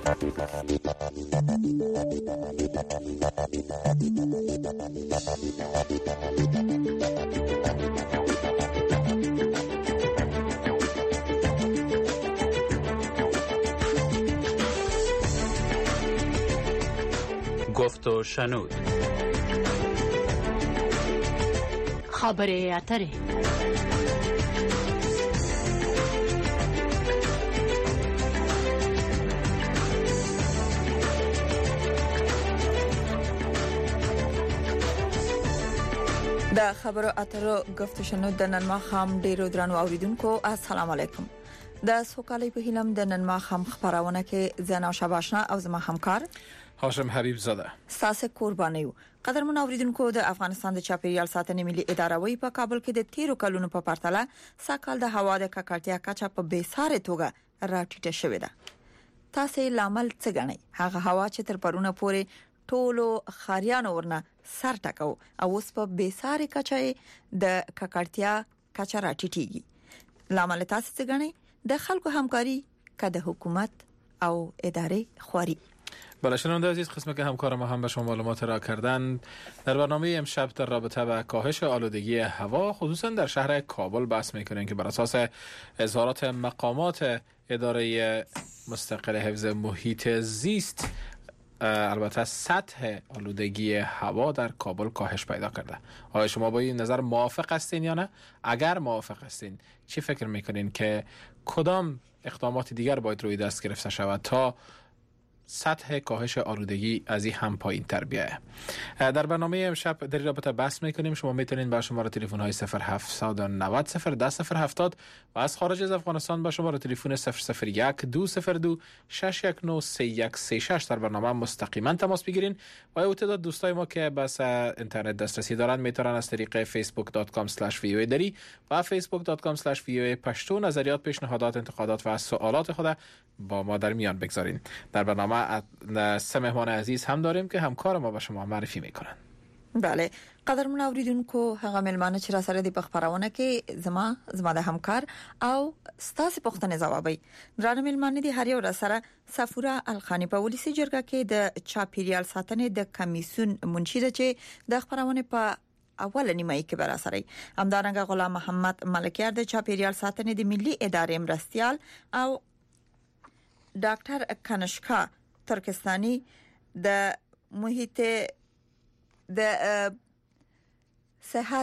گفت و شنود. خبره اتره. د خبرو اترو گفت و شنود د نن ماښام ډیرو درنو اوریدونکو السلام علیکم. د سوکالۍ په هیلم د نن ماښام خبرونه کې زنا شباشنا او زما همکار هاشم حبیب زاده ساسه قربانیو. قدرمن اوریدونکو د افغانستان د چاپیریال ساتنې ملي اداره وی په کابل کې د تیرو کلونو په پرتله ساکال د هوا د ککړتیا کچه په بیساره توګه راټیټه شوې ده. تاسو لامل څه غنئ؟ هغه هوا چې تر پرونه پورې ټولو خاریانو ورنه سر ټکاو او اوس په بیساره کچه د ککړتیا کچه راټیټیږي. لامل تاسو څه غنئ؟ د خلکو همکاری که د حکومت او اداره خواری. بله شنونده عزیز، قسمی که همکار ما هم به شما معلومات را کردن در برنامه امشب در رابطه با کاهش آلودگی هوا خصوصا در شهر کابل بحث میکنیم که بر اساس اظهارات مقامات اداره مستقل حفظ محیط زیست البته سطح آلودگی هوا در کابل کاهش پیدا کرده. آیا شما با این نظر موافق هستین یا نه؟ اگر موافق هستین چی فکر میکنین که کدام اقدامات دیگر باید روی دست گرفته شود تا سطح کاهش آلودگی از این هم پایین تر بیایه؟ در برنامه امشب در این رابطه بحث میکنیم. شما میتونین با شماره تلفن های 0790 010 و از خارج از افغانستان با شماره تلفن 001 202 619 3136 در برنامه مستقیما تماس بگیرین و تعداد دوستای ما که بس اینترنت دسترسی دارن میتونن از طریق facebook.com/voa دری و facebook.com/voa پشتو نظریات، پیشنهادات، انتقادات و سوالات خود با ما در میان بگذارین. در برنامه سه مهمان عزیز هم داریم که همکار ما به شما معرفی میکنن. بله قدرمن اوریدونکو هغه ملمانه چې را سره دی په خبرونه کې زما د همکار او ستاسو پوښتنې ځوابي. درانه ملمانه دي هر یو را سره صفوره الخانی په ولسی جرګه کې د چاپیریال ساتنې د کمیسیون منشي ده چې د خبرونه په اول نیمه کې بر سره همدارنګه غلام محمد ملکیار د چاپیریال ساتنې د ملي ادارې مرستيال او ډاکټر کنشکا ترکستانی د محیط د صحت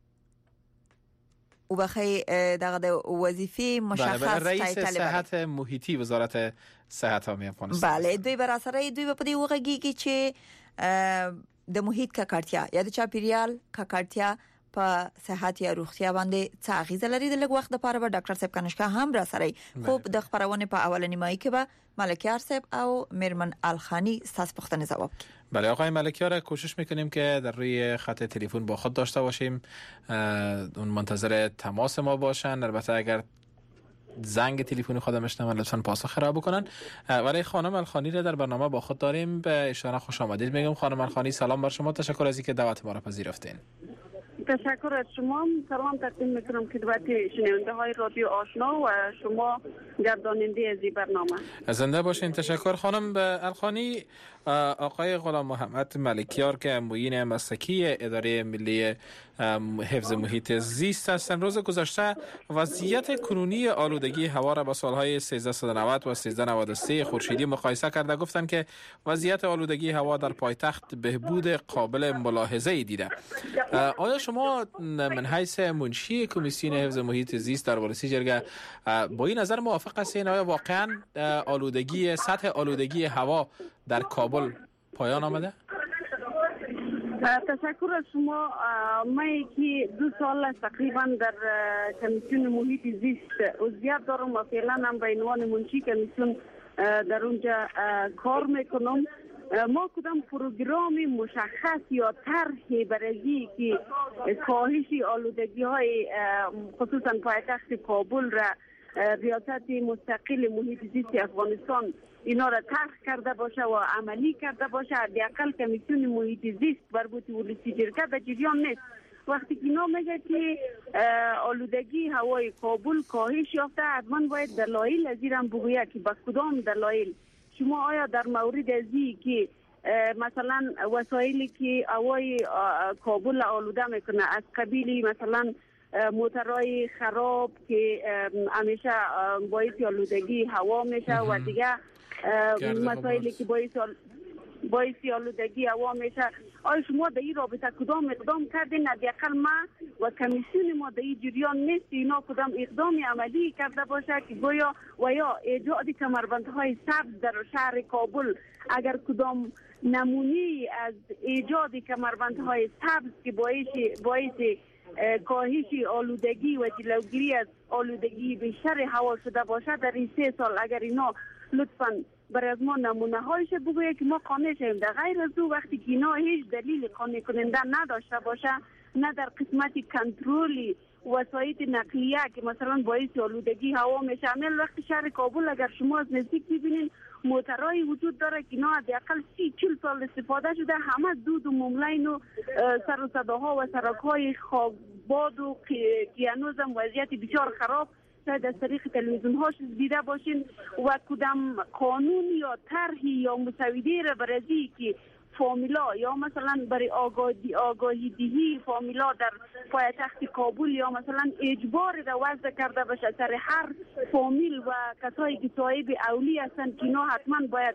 او بخی دغه د وظیفه مشخص رئیس صحت محیطی وزارت صحت عامه افغانستان. بله دوی بر اساس دوی په دې وغږیږي چې د محیط ککړتیا یا د چاپیریال ککړتیا په صحت یا روغتیا باندې څه اغیزه لري. د لږ وخت لپاره به ډاکټر صاحب کنشکا هم را سره خوب د خبرونه په اول نیمه کې به ملکیار صاحب او میرمن الخانی ستاسو پوښتنه جواب کړي. بله آقای ملکیار، کوشش میکنیم که در روی خط تلفن با خود داشته باشیم، اون منتظر تماس ما باشن. البته اگر زنگ تلفن خودم بشنون لطفاً پاسخ را بکنن. ولی خانم الخانی را در برنامه با خود داریم. به ایشان خوش آمدید میگم. خانم الخانی سلام بر شما، تشکر از اینکه دعوت ما را پذیرفتین. تشکر از شما. سلام تقدیم میکنم خدمت شنونده های رادیو آشنا و شما گرداننده از این برنامه. زنده باشین. تشکر خانم الخانی. آقای غلام محمد ملکیار که معین مسلکی اداره ملی حفظ محیط زیست هستند، روز گذشته وضعیت کنونی آلودگی هوا را با سالهای 1390 و 1393 خورشیدی مقایسه کرده. گفتند که وضعیت آلودگی هوا در پایتخت بهبود قابل ملاحظه‌ای دیده. آیا شما من حیث منشی کمیسیون حفظ محیط زیست در ولسی جرگه با این نظر موافق هستین؟ آیا واقعا سطح آلودگی هوا در کابل پایان آمده؟ تشکر از شما. من که 2 سال تقریبا در کمیسیون محیط زیست عضویت دارم و فعلا هم به عنوان منشی کمیسیون در اونجا کار میکنم. ما کدام پروگرام مشخص یا طرحی برای که کاهش آلودگی های خصوصا پایتخت کابل را ریاست مستقل محیط زیست افغانستان اینا را طرح کرده باشه و عملی کرده باشه. حداقل کمیسیون محیط زیست مربوط به ولسی جرگه در جریان نیست. وقتی که اینا میگه که آلودگی هوای کابل کاهش یافته، حتما باید دلایل از این هم بگوید که با کدام دلایل شما آیا در مورد ازی که مثلا وسایلی که هوای کابل آلوده میکنه از قبیل مثلا موترهای خراب که همیشه باعث آلودگی هوا میشه و دیگه مسائلی که باعث آلودگی هوا میشه، آیا شما در این رابطه کدام اقدام کردین؟ حداقل ما و کمیسیون ما در این جریان نیست اینا کدام اقدام عملی کرده باشه که گویا و یا ایجاد کمربندهای سبز در شهر کابل اگر کدام نمونه از ایجاد کمربندهای سبز که باعث کاهش آلودگی و جلوگیری از آلودگی بیشتر هوا شده باشه در این 3 سال اگر اینا لطفاً برای از ما نمونه هایش بگوید که ما قانع شیم. در غیر از او وقتی که اینا هیچ دلیل قانع کننده نداشته باشه، نه در قسمت کنترل وسایل نقلیه که مثلا باعث آلودگی هوا میشه، عمل وقتی شهر کابل اگر شما از نزدیک ببینین موترهای وجود داره که اینا حداقل 30-40 سال استفاده شده، همه دود و مملین و سر و صداها و سرک‌های خاکباد و که هنوزم وضعیت بسیار خراب شاید از طریق تلویزیون هاش دیده باشین و کدام قانون یا طرحی یا مسوده را برای که فامیلا یا مثلا برای آگاهی دهی فامیلا در پایتخت کابل یا مثلا اجبار را وضع کرده باشه سر هر فامیل و کسایی که صاحب اولی هستند که اینا حتما باید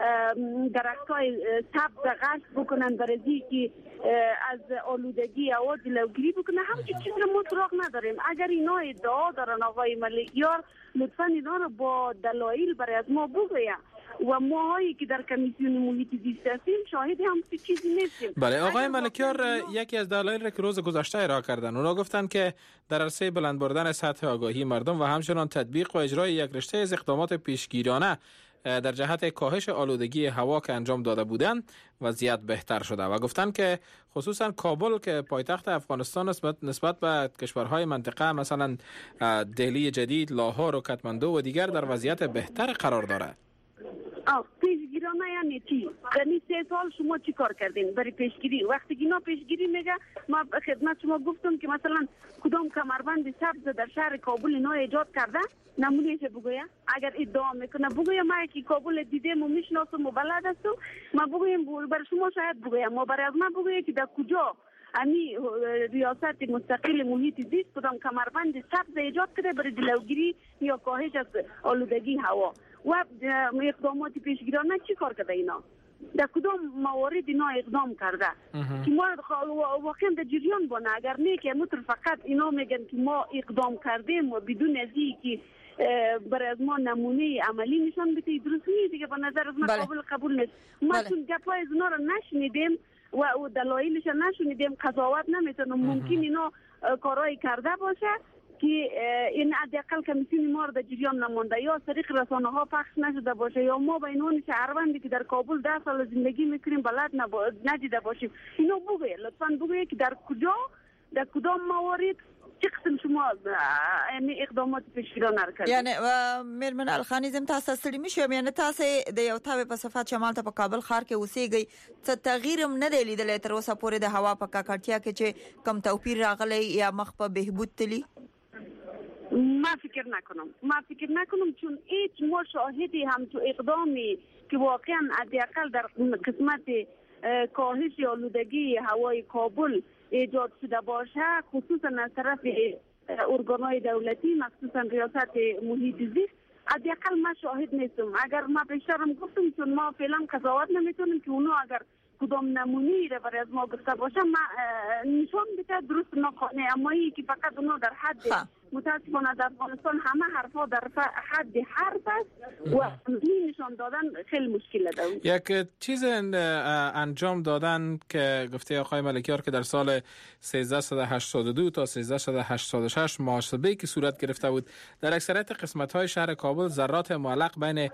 درختای سبز غشت بکنن برای که از آلودگی هوا جلوگیری بکنه. همچین چیز رو ما سراغ نداریم. اگر اینا ادعا دارن آقای ملکیار لطفا اینا رو با دلایل برای از ما بگوید و ماهایی که در کمیسیون محیط زیست هستیم شاهد هم چیزی نیستیم. بله آقای ملکیار یکی از دلایل که روز گذشته ارائه کردن اونا گفتن که در عرصه بلند بردن سطح آگاهی مردم و همچنان تطبیق و اجرای یک رشته از اقدامات پیشگیرانه در جهت کاهش آلودگی هوا که انجام داده بودند وضعیت بهتر شده و گفتن که خصوصا کابل که پایتخت افغانستان نسبت به کشورهای منطقه مثلا دهلی جدید، لاهور و کاتماندو و دیگر در وضعیت بهتر قرار داره. پیشگیرانه یعنی چی؟ یعنی 3 سال شما چی کار کردین برای پیشگیری؟ وقتی که اینا پیشگیری میگه ما خدمت شما گفتم که مثلا کدام کمربند سبز در شهر کابل اینا ایجاد کرده نمونهش بگویم. اگر ادعا میکنه بگویم ما که کابل دیدیم و میشناسم و بلد هستم ما بگویم برای شما شاید بگویم ما برای از ما بگویم که در کجا امی ریاست مستقل محیط زیست کدام کمربند سبز ایجاد کرده برای جلوگیری یا کاهش از آلودگی هوا و اقدامات پیشگیرانه چی کار کرده اینا؟ در کدام موارد اینا اقدام کرده که ما واقعا در جریان بانه. اگر نه که فقط اینا میگن که ما اقدام کردیم و بدون از که برای از ما نمونه عملی نشان بده درست نیست دیگه. به نظر از ما قبول نیست. ما چون گپای از اینا رو نشنیدیم و دلایلش نشنیدیم قضاوت نمیتونم. ممکن اینا کارایی کرده باشه که این حداقل کمیسیون ما رو در جریان نمانده یا طریق رسانه ها پخش نشده باشه یا ما با اینون شهروندی که در کابل 10 سال زندگی میکنیم بلد ندیده باشیم. اینو بگوید لطفاً بگوید که در کجا در کدام موارد چه قسم شما اقدامات پیشگیرانه کردید. یعنی میرمن الخانیزم تاسو ستړي مشو یعنی تاسو د یو تابع په صفات شمال ته په کابل ښار کې اوسېږئ څه تغییر هم نه دی لیدلی تر اوسه پورې د هوا په ککړتیا کې چې کم توپیر راغلی یا مخ په بهبود تلی؟ ما فکر نکنم چون هیچ ما شاهدی هم تو اقدامی که واقعا حداقل در قسمت کاهش آلودگی هوای کابل ایجاد شده باشه خصوصا از طرف ارگان‌های دولتی مخصوصا ریاست محیط زیست حداقل ما شاهد نیستم. اگر ما بیشترم گفتم چون ما فعلا قضاوت نمیتونیم که اونا اگر کدام نمونه‌ای را برای از ما گفته باشه ما نشان بده درست نکنه. اما این که فقط اونا در حد متاسفانه در افغانستان همه حرفا در حد حرف است و نشان دادن خیلی مشکل داره. یک چیز انجام دادن که گفته آقای ملکیار که در سال 1382 تا 1386 محاسبه‌ای که صورت گرفته بود در اکثریت قسمت‌های شهر کابل ذرات معلق بین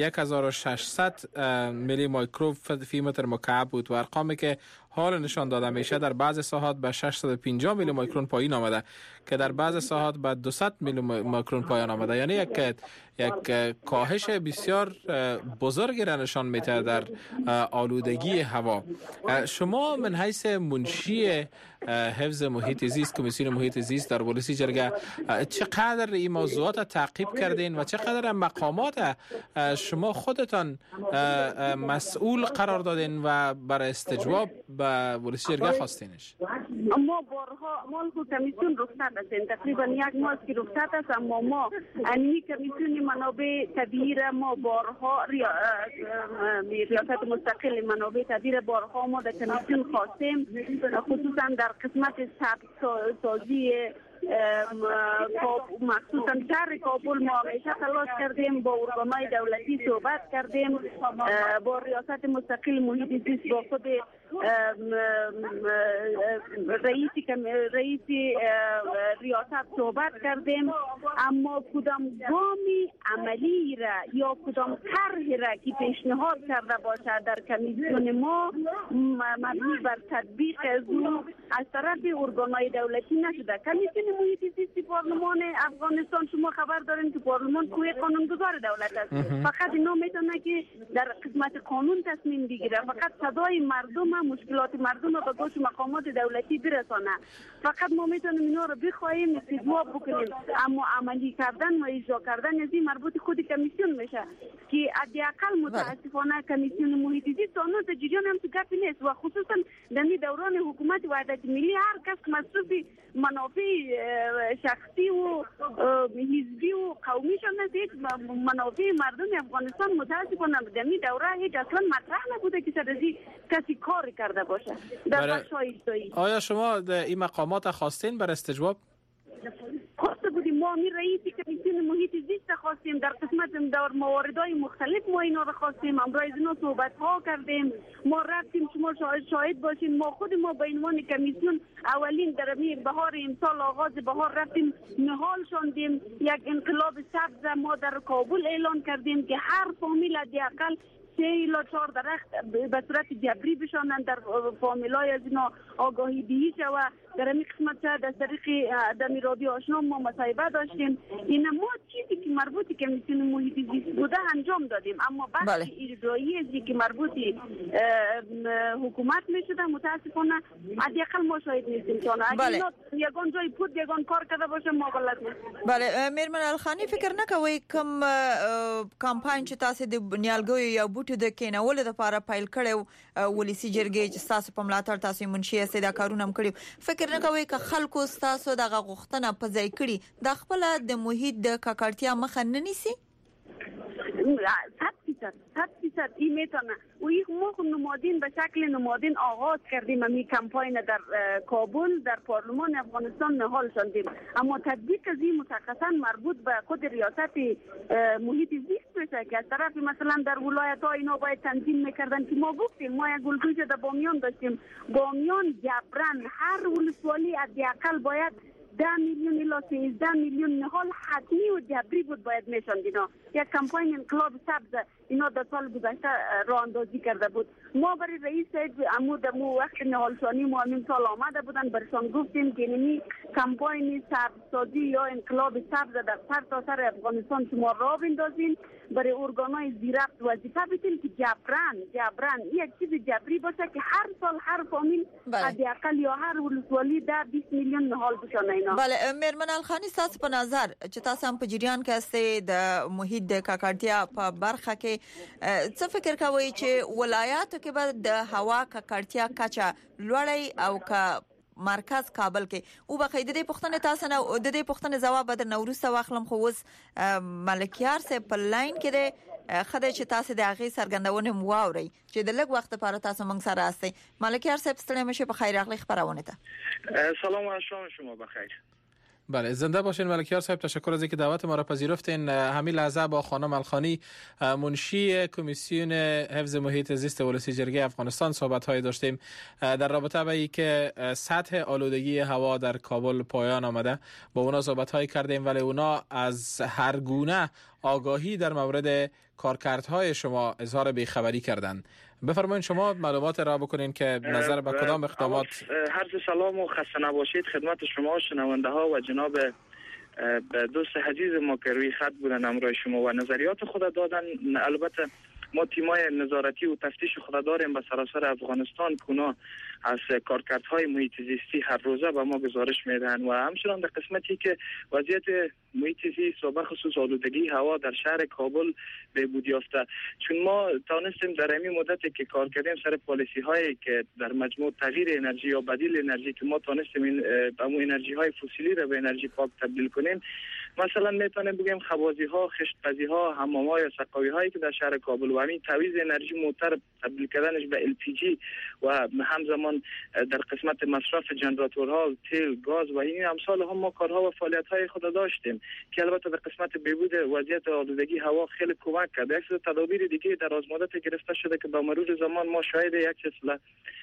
1600 میلی میکرو فی متر مکعب بود و ارقامی که حال نشان داده میشه در بعض ساحات به 650 میلی میکرون پایین آمده که در بعض ساحات به 200 میلی میکرون پایین آمده. یعنی یک کاهش بسیار بزرگی را نشان میده در آلودگی هوا. شما من حیث منشی حفظ محیط زیست، کمیسیون محیط زیست در ولسی جرگه، چقدر این موضوعات تعقیب کردین و چقدر مقامات شما خودتان مسئول قرار دادین و برای استجواب به ولسی جرگه خواستینش؟ ما بارها کمیسیون رخصت هستیم، تقریبا یک ماه که رخصت است، اما ما این کمیسیون منابع طبیعی را ما بارها ریاست مستقل منابع طبیعی را بارها ما در کمیسیون خواستیم، خصوصا در قسمت ثبت سازی مخصوصا شهر کابل ما همیشه تلاش کردیم، با ارگان‌های دولتی صحبت کردیم، با ریاست مستقل محیط زیست، با خود رئیس ریاست صحبت کردیم، اما کدام گامی عملی را یا کدام طرحی را که پیشنهاد کرده باشد در کمیسیون ما مبنی بر تطبیق از طرف ارگان‌های دولتی نشده. کمیسیون محیط زیست پارلمان افغانستان، شما خبر دارین که پارلمان کوه قانونگذار دولت است، فقط اینا میتونه که در قسمت قانون تصمیم بگیره، فقط صدای مردم، مشکلات مردم رو به گوش مقامات دولتی برسانه. فقط ما میتونیم اینا رو بخواهیم استجواب بکنیم، اما عملی کردن و اجرا کردن از این مربوط خود کمیسیون میشه که حداقل متاسفانه کمیسیون محیط زیست اون جریان هم تو گپ نیست و خصوصا در دوران حکومت وحدت ملی هر کس مصروف منافع شخصی و حزبی و قومی شده، یک منافع مردم افغانستان متاسفانه در این دوره هیچ اصلا مطرح نبوده که سرزی کسی کار کرده باشه در بخش اجرایی. آیا شما این مقامات خواستین بر استجواب؟ خواسته بودیم، ما می رئیس کمیسیون محیط زیست خواستیم، در قسمت در مواردهای مختلف ما اینا رو خواستیم، امروز اینا صحبت ها کردیم، ما رفتیم، شما شاهد باشین، ما خود ما به عنوان کمیسیون اولین در بهار امسال آغاز بهار رفتیم نهال شوندیم، یک انقلاب سبز ما در کابل اعلان کردیم که هر فامیل حداقل 3 الی 4 درخت به صورت جبری بشانند در فامیلای از اینا آگاهی دهی شود. در این قسمت از طریق دمی رادیو آشنا ما مصاحبه داشتیم، این ما چیزی که مربوط کمیسیون محیط زیست بوده انجام دادیم، اما بخش اجرایی ازی که مربوط حکومت میشده متاسفانه حداقل ما شاهد نیستیم. چون اگه یگان جای پود یگان کار کرده باشه ما بلد نیستیم. بله میرمن الخانی فکر نکوي کوم کمپاین چې تاسو د نیالګیو یا بوټو د کینولو لپاره پیل کړو ولسی جرګې چې تاسو په ملاتړ تاسو منشي اسې دا کارونه هم کړو، فکر نه کوي که خلکو تاسو دغه غوښتنه په ځای کړي د خپل د محیط د ککړتیا مخه نه نیسي؟ 100% این میتونه و یک موقع نمادین به شکل نمادین آغاز کردیم امی کمپاین در کابل در پارلمان افغانستان نهال شدیم، اما تطبیق از این مشخصا مربوط به خود ریاست محیط زیست میشه که از طرف مثلا در ولایت ها اینا باید تنظیم میکردن که ما گفتیم ما یک گلگوش در بامیان داشتیم، بامیان جبران هر ولسوالی حداقل باید 10 میلیون الی 13 میلیون نهال حتمی و جبری بود باید میشوند. اینا یک کمپاین انقلاب سبز اینا در سال گذشته راه اندازی کرده بود. ما برای رئیس امو وقت نهالشانی ما همین سال آمده بودن، برشان گفتیم که اینی کمپاین سبزسازی یا انقلاب سبز در سر افغانستان شما راه بندازین، برای ارگان‌های زیرفت وظیفه بدین که جبران یک چیز جبری باشه که هر سال هر فامیل حداقل یا هر ولسوالی 10-20 میلیون نهال بشونه. اینا بله میرمن الخانی تاسو په نظر چې تاسو هم په جریان کې استئ د محیط د ککړتیا په برخه کې څه فکر کوئ چې ولایاتو کې به د هوا ککړتیا کچه لوړی او که مرکز کابل کې او به قاعده پښتنه تاسو نه د دې پښتنه جواب در نوروز واخلم خو اوس ملکیار سه په لاین کې خدای چې تاسو د هغه سرګندونه مواوري چې د لږ وخت لپاره تاسو موږ سره هستئ. ملکیار صاحب ستړي مشه په خیر اخلاق خبرونه ته سلام و شام شما بخیر. بله زنده باشین ملکیار صاحب، تشکر از اینکه دعوت ما را پذیرفتین. همین لحظه با خانم الخانی منشی کمیسیون حفظ محیط زیست ولسی جرگه افغانستان صحبت‌های داشتیم در رابطه با اینکه سطح آلودگی هوا در کابل پایان آمده. با اونا صحبت‌های کردیم ولی اونا از هر گونه آگاهی در مورد کارکردهای شما اظهار بیخبری کردند. بفرمایید شما معلومات را بکنین که نظر به کدام اقدامات. عرض سلام و خسته نباشید خدمت شما شنونده ها و جناب دوست عزیز ما که روی خط بودن همراه شما و نظریات خود دادن. البته ما تیمای نظارتی و تفتیش خود داریم به سراسر افغانستان که از کارکردهای محیط زیستی هر روزه به ما گزارش میدن و همچنان در قسمتی که وضعیت محیط زیست و بخصوص آلودگی هوا در شهر کابل بهبود یافته، چون ما توانستیم در این مدتی که کار کردیم سر پالیسی هایی که در مجموع تغییر انرژی یا بدیل انرژی که ما توانستیم همون انرژی های فسیلی را به انرژی پاک تبدیل کنیم. مثلا میتونیم بگیم خوازی ها، خشتپزی ها، حمام ها یا سقاوی هایی که در شهر کابل و همین تعویض انرژی موتر تبدیل کردنش به LPG و همزمان در قسمت مصرف جنراتورها، تیل، گاز و این امثال هم ما کارها و فعالیت های خود داشتیم که البته در قسمت بهبود وضعیت آلودگی هوا خیلی کمک کرد. یک سری تدابیر دیگه در آزمادات گرفته شده که با مرور زمان ما شاهد یک سلسله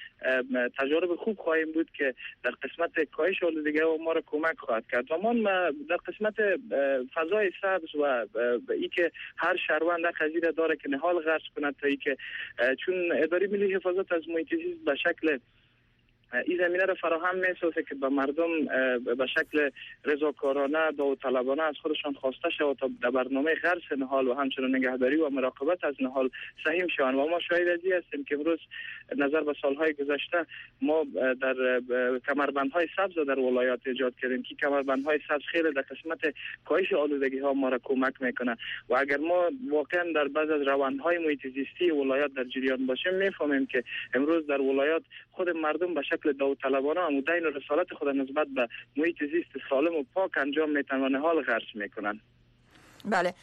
تجارب خوب خواهیم بود که در قسمت کاهش آلودگی هوا ما را کمک خواهد کرد. و ما در قسمت فضای سبز و ای که هر شهروند قضیه داره که نهال غرس کند تا ای که چون اداره ملی حفاظت از محیط زیست به شکل این زمینه را فراهم می‌سازه که به مردم به شکل رضاکارانه داوطلبانه از خودشان خواسته شود تا در برنامه غرس نهال و همچنین نگهداری و مراقبت از نهال سهیم شوند. و ما شاهد از این هستیم که امروز نظر به سالهای گذشته ما در کمربندهای سبز در ولایات ایجاد کردیم که کمربندهای سبز خیلی در قسمت کاهش آلودگی ها ما را کمک میکنه و اگر ما واقعا در بعض از روندهای محیط زیستی ولایات در جریان باشیم میفهمیم که امروز در ولایات خود مردم به شکل داوطلبانه عمودین و رسالت خود نسبت به محیط زیست سالم و پاک انجام میتن و نهال غرس میکنن. بله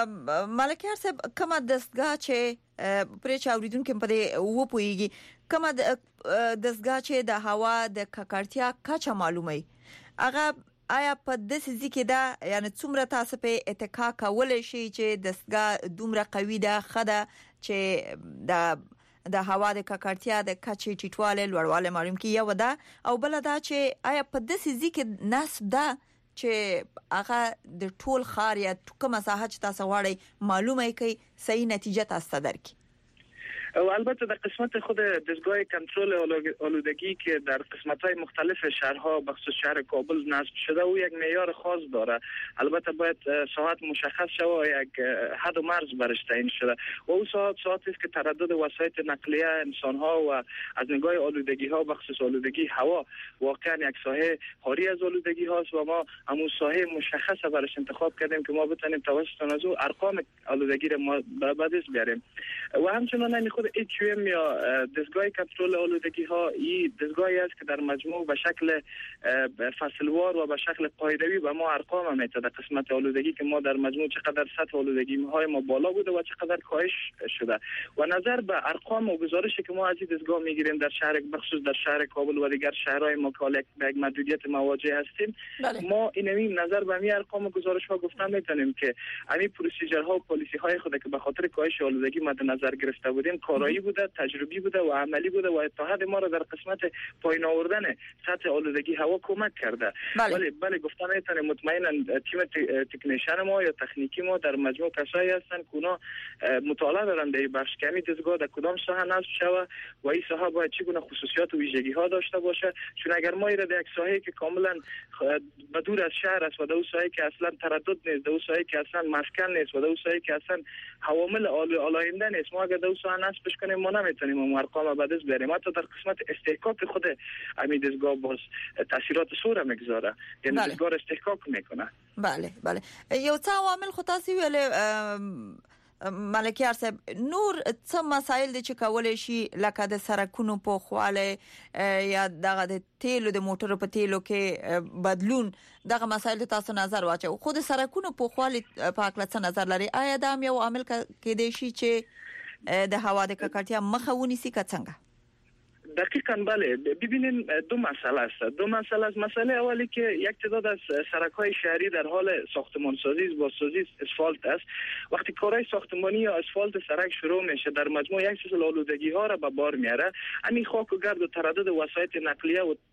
ملکه صاحب کومه دستگاه چې پرې چاوریدون کې په دې و پويږي کومه دستگاه چې د هوا د ککړتیا کچه معلومه هغه آیا په داسې ځکه دا یعنی څومره تاسو په اتکا کولای شي چې دستگاه دومره قوي ده خده چې د هوا د ککړتیا د کچې ټیټواله لوړواله معلوم کی یو ده او بل دا چې آیا په داسې ځکه نسب ده چې هغه د ټول خار یا کومه ساحه چې تاسو غواړئ معلومه کوي صحیح نتیجه تاسو درکې. و البته در قسمت خود دستگاه کنترل آلودگی که در قسمت‌های مختلف شهرها بخصوص شهر کابل نصب شده او یک معیار خاص داره. البته باید ساعت مشخص شود و یک حد و مرز برش تعیین شده و او ساعتی است که تردد وسایط نقلیه انسان‌ها و از نگاه آلودگی ها بخصوص آلودگی هوا واقعا یک ساحه خالی از آلودگی هاست و ما همون ساحه مشخص برش انتخاب کردیم که ما بتونیم توسط از او ارقام آلودگی را ما به دست بیاریم. و همچنین خود EQM یا دستگاه کنترل آلودگی ها این دستگاهی است که در مجموع به شکل فصلوار و به شکل قاعده‌ای به ما ارقام میده در قسمت آلودگی که ما در مجموع چقدر سطح آلودگی های ما بالا بوده و چقدر کاهش شده و نظر به ارقام و گزارشی که ما از این دستگاه میگیریم در شهر بخصوص در شهر کابل و دیگر شهرهای ما که یک محدودیت مواجه هستیم ما این نظر به همین ارقام و گزارش ها گفتن میتونیم که همین پروسیجرها و پالیسی های خود که به خاطر کاهش آلودگی مد نظر گرفته بودیم کارایی بوده، تجربی بوده و عملی بوده و اتحاد ما را در قسمت پایین آوردن سطح آلودگی هوا کمک کرده. بله گفتم میتونه مطمئنا تیم تکنیشن ما یا تکنیکی ما در مجموع کسایی هستن که اونا مطالعه دارن در بخش کمی دستگاه در کدام ساحه نصب شود و این ساحه باید چگونه خصوصیات و ویژگی ها داشته باشه، چون اگر ما ایره در یک ساحه که کاملا دور از شهر است و در اون ساحه که اصلا تردد نیست، در اون ساحه که اصلا مسکن نیست و در اون ساحه که اصلا عوامل آلاینده نیست، ما اگر در اون ساحه نصبش کنیم ما نمیتونیم اون ارقام به دست بیاریم. حتی در قسمت استحقاق خود همین دستگاه باز تاثیرات سوره میگذاره، یعنی دستگاه استحقاق میکنه. بله یو څه عوامل خو تاسو ویل ملکیار صاحب نور څه مسایل دي چې کولای شي لکه د سرکونو په خواله یا دغه د تیلو د موټرو په تیلو کې بدلون دغه مسایل تاسو نظر واچو خود سرکونو په خواله پاک لڅ نظر لري آیا دا یو عامل کې دی شي چې د هوا د ککړتیا مخه ونیسي که څنګه؟ دقیقاً بله. ببینین دو مسئله است. مسئله اولی که یک تعداد از سرک‌های شهری در حال ساختمانسازی، بازسازی اسفالت است. وقتی کارهای ساختمانی یا اسفالت سرک شروع میشه در مجموع یک سلسله آلودگی‌ها را به بار میاره. همین خاک و گرد و تردد وسایط نقلیه و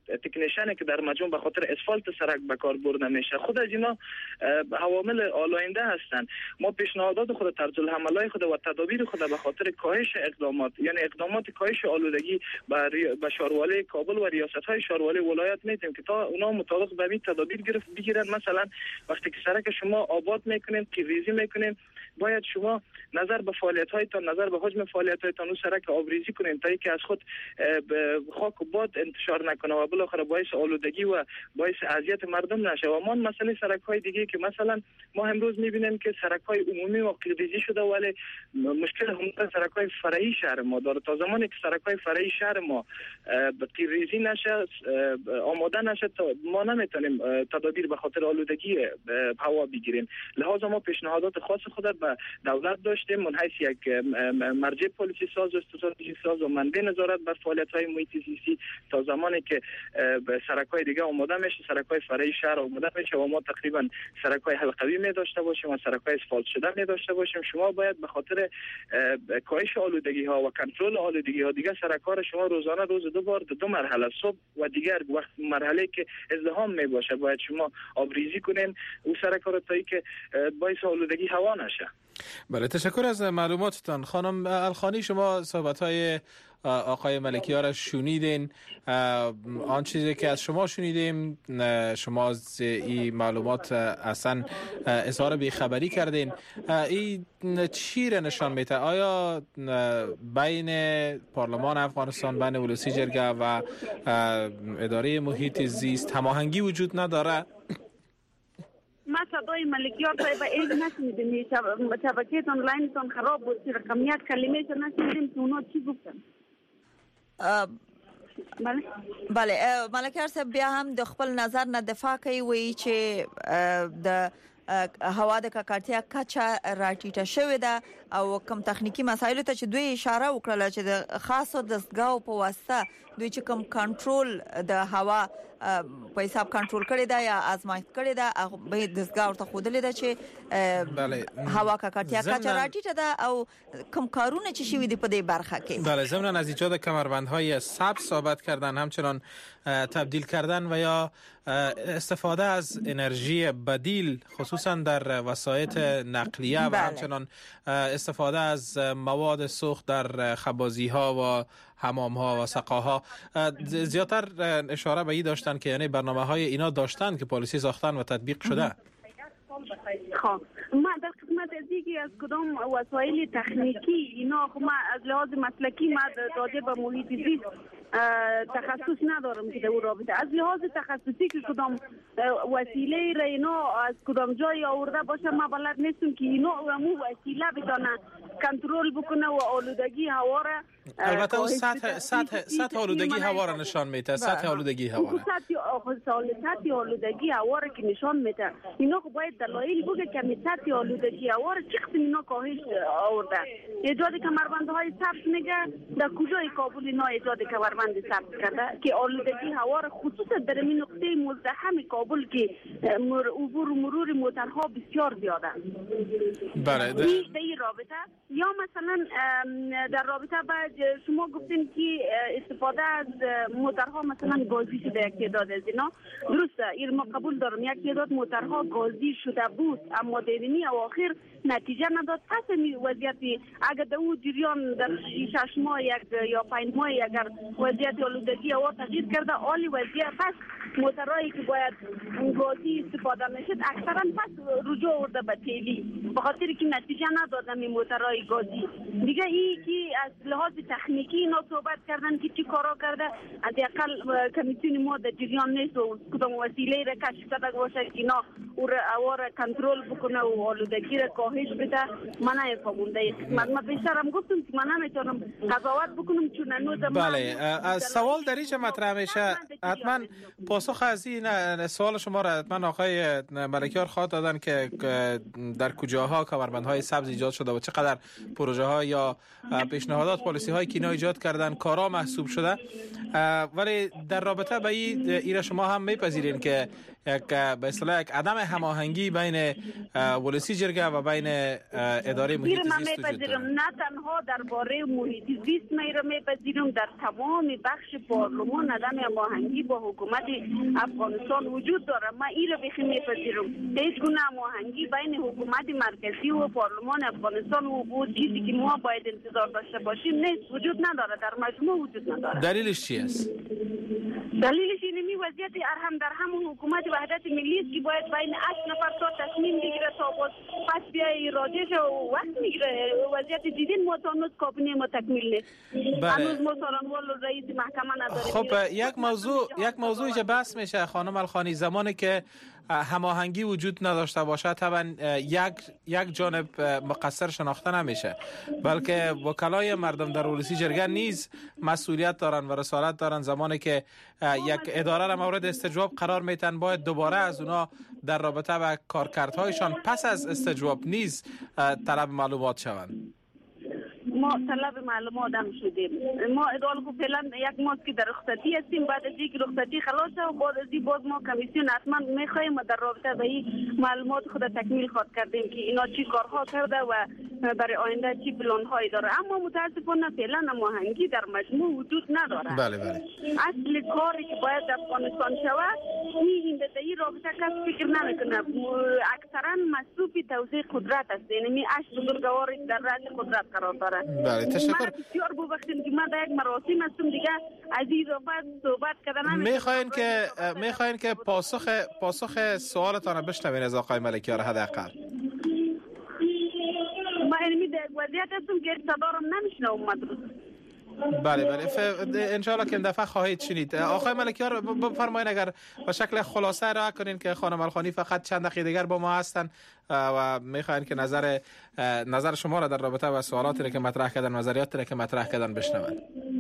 تکنیشن که در مجموع به خاطر اسفالت سرک به کار برده میشه. خود از اینا عوامل آلاینده هستند. ما پیشنهادات خود، طرز العملای خود و تدابیر خود به خاطر کاهش اقدامات، یعنی اقدامات کاهش آلودگی به شاروالی کابل و ریاست‌های شاروالی ولایت میتیم که تا اونا مطابق به این تدابیر بگیرن. مثلا وقتی که سرک شما آباد میکنین، ریزی میکنین، باید شما نظر به فعالیت‌هایتان، نظر به حجم فعالیت‌هایتان اون سرک آبریزی کنین تا اینکه از خود خاک و باد انتشار نکنه و بالاخره باعث آلودگی و باعث اذیت مردم نشه. و ما مسئله سرک‌های دیگه که مثلا ما امروز می‌بینیم که سرک‌های عمومی و ریزی شده، ولی مشکل هم سرک‌های فرعی شهر ما داره. تا زمانی که سرک‌های فرعی شهر ما ریزی نشه، آماده نشه، ما نمیتونیم تدابیر به خاطر آلودگی هوا بگیریم. لذا ما پیشنهادات خاص خود به دولت داشتیم من حیث یک مرجع پلیسی ساز و استراتژی ساز و منبع نظارت بر فعالیت‌های محیط زیستی تا زمانی که سرک‌های دیگه آماده میشه، سرک‌های فرعی شهر آماده میشه و ما تقریبا سرک‌های حلقوی می داشته باشیم و سرک‌های اسفالت شده می داشته باشیم. شما باید به خاطر کاهش آلودگی‌ها و کنترل آلودگی‌ها دیگه سرک‌ها شما روزانه روز دو بار دو مرحله صبح و دیگر وقت مرحله که ازدحام می باشه باید شما آبریزی کنین اون سرک‌ها رو تا اینکه باعث آلودگی هوا نشه. بله، تشکر از معلوماتتان. خانم الخانی، شما صحبت‌های آقای ملکی‌ها را شنیدین. آن چیزی که از شما شنیدیم، شما از این معلومات اصلا اظهار بیخبری کردین. این چی را نشان میده؟ آیا بین پارلمان افغانستان، بین ولسی جرگه و اداره محیط زیست هماهنگی وجود نداره؟ ما صدای ملکیار صاحب ایل نشنیدیم، شبکه‌تان لاینتان خراب بود، رقم یک کلمه نشنیدیم که اونا چی گفتن. بله ملکیار صاحب بیا هم د خپل نظر نه دفاع کوي، وایي چې د هوا د ککړتیا کچه راټیټه شوې ده او کوم تخنیکی مسایلو ته چې دوی اشاره وکړه چې د خاصو دستګاو په واسطه دوی چې کوم کنټرول د هوا په حساب کنټرول کړی دا یا آزمایښت کړی دا به دستګاو ته خودلې ده چې هوا ککړتیا کچه راټیټه ده او کوم کارونه چې شوي دي په دې برخه کې. بله، ضمن از ایجاد کمربندهای سبز صحبت کردن، همچنان تبدیل کردن و یا استفاده از انرژی بدیل خصوصا در وسایط نقلیه و همچنان استفاده از مواد سوخت در خبازی‌ها و حمام‌ها و سقاها. زیادتر اشاره به این داشتن که یعنی برنامه‌های اینا داشتن که پالیسی ساختن و تطبیق شده. خب ما در قسمت از دیگه از کدام وسایل تکنیکی اینا خب ما از لحاظ مسلکی ما راجع به محیط زیست تخصص ندارم که در اون رابطه. از لحاظ تخصصی که کدام وسیله را اینا از کدام جای آورده باشه ما بلد نیستم که اینا و وسیله بتونه کنترل بکنه و آلودگی هوا را. البته اون سطح آلودگی هوا را نشان میده. سطح آلودگی هوا را سطح آلودگی هوا را که نشان میده. اینا خب باید دلایل بگه که سطح آلودگی هوا را چی قسم اینا کاهش آورده. ایجاد کمربندهای سبز میگه در کجای کابل اینا ایجاد کمربند سبز کرده که آلودگی هوا را خصوصا در این نقطه مزدحم کابل که عبور و مرور موترها بسیار زیاده. بله. در این رابطه یا مثلا در رابطه بعد شما گفتین که استفاده از موترها مثلا گازی شده یک تعداد از اینا درسته، این ما قبول دارم یک تعداد موترها گازی شده بود اما دیرینی اواخر نتیجه نداد. پس این وضعیت اگر در اون جریان در 6 ماه یا 5 ماه اگر وضعیت آلودگی هوا تغییر کرده عالی وضعیت پس موترهایی که باید گازی استفاده میشد اکثرا پس رجوع آورده به تیلی به خاطر که نتیجه ندادن این موترهای گازی دیگه. این که از لحاظ تکنیکی اینا صحبت کردن که چی کارا کرده حداقل کمیسیون ما در جریان نیست و کدام وسیله را کشف کرده باشه که اینا او را کنترل بکنه و آلودگی را کاهش بده. من نمیفهمم من بیشترم گفتم که من نمیتونم قضاوت بکنم چون هنوز. بله، از سوال در اینجا مطرح میشه. حتما پاسخ از این سوال شما را حتما آقای ملکیار خواهد دادن که در کجاها کمربندهای سبز ایجاد شده و چقدر پروژه ها یا پیشنهادات پالیسی هایی که اینا ایجاد کردن کارا محسوب شده. ولی در رابطه با این شما هم میپذیرین که یک به اصطلاح یک عدم هماهنگی بین ولسی جرگه و بین اداره محیط زیست وجود داره. نه تنها درباره محیط زیست میره میپذیرم، در تمام بخش پارلمان عدم هماهنگی با حکومت افغانستان وجود داره. من این رو بخی میپذیرم. هیچ گونه هماهنگی بین حکومت مرکزی و پارلمان افغانستان و چیزی که ما باید انتظار داشته باشیم نیست، وجود نداره، در مجموع وجود نداره. دلیلش چی است؟ دلیلش اینمی وضعیت هم در همون حکومت وحدت ملی است که باید بین 8 نفر تا تصمیم بگیره تا پس بیای راجعش و وقت میگیره. وضعیت دیدین ما تا هنوز کابینه ما تکمیل نیست. هنوز ما سالانوال رئیس محکمه نداریم. خب یک موضوعی که بحث میشه خانم الخانی، زمانی که هماهنگی وجود نداشته باشه طبعا یک جانب مقصر شناخته نمیشه، بلکه وکلای مردم در ولسی جرگه نیز مسئولیت دارن و رسالت دارن. زمانی که یک اداره را مورد استجواب قرار میتن باید دوباره از اونا در رابطه با کارکردهایشان پس از استجواب نیز طلب معلومات شوند. ما طلب معلومات هم شدیم. ما ادعا کو فعلا یک ماه که در رخصتی هستیم، بعد از اینکه رخصتی خلاص شه و بعد از این باز ما کمیسیون حتما میخوایم در رابطه با این معلومات خود تکمیل خواد کردیم که اینا چی کارها کرده و برای آینده چی پلان هایی داره. اما متاسفانه فعلا هماهنگی در مجموع وجود نداره. بله. اصل کاری که باید در افغانستان شود این این رابطه کس فکر نمیکنه. اکثرا مسئول توزیع قدرت است، یعنی 8 بزرگوار در رأس قدرت قرار داره. بله تشکر. بسیار ببخشید که من در یک مراسم هستم دیگه عزیز صحبت کردن میخواین که پاسخ سوالتان رو بشنوین از آقای ملکیار حداقل. ما علمی در وضعیت هستم که صدارم نمیشنم مدرس. بله انشاءالله که این دفعه خواهید شنید. آقای ملکیار بفرمایید اگر به شکل خلاصه را کنین که خانم الخانی فقط چند دقیقه دیگر با ما هستن و میخواین که نظر شما را در رابطه با سوالاتی که مطرح کردن، نظریاتی که مطرح کردن بشنوند.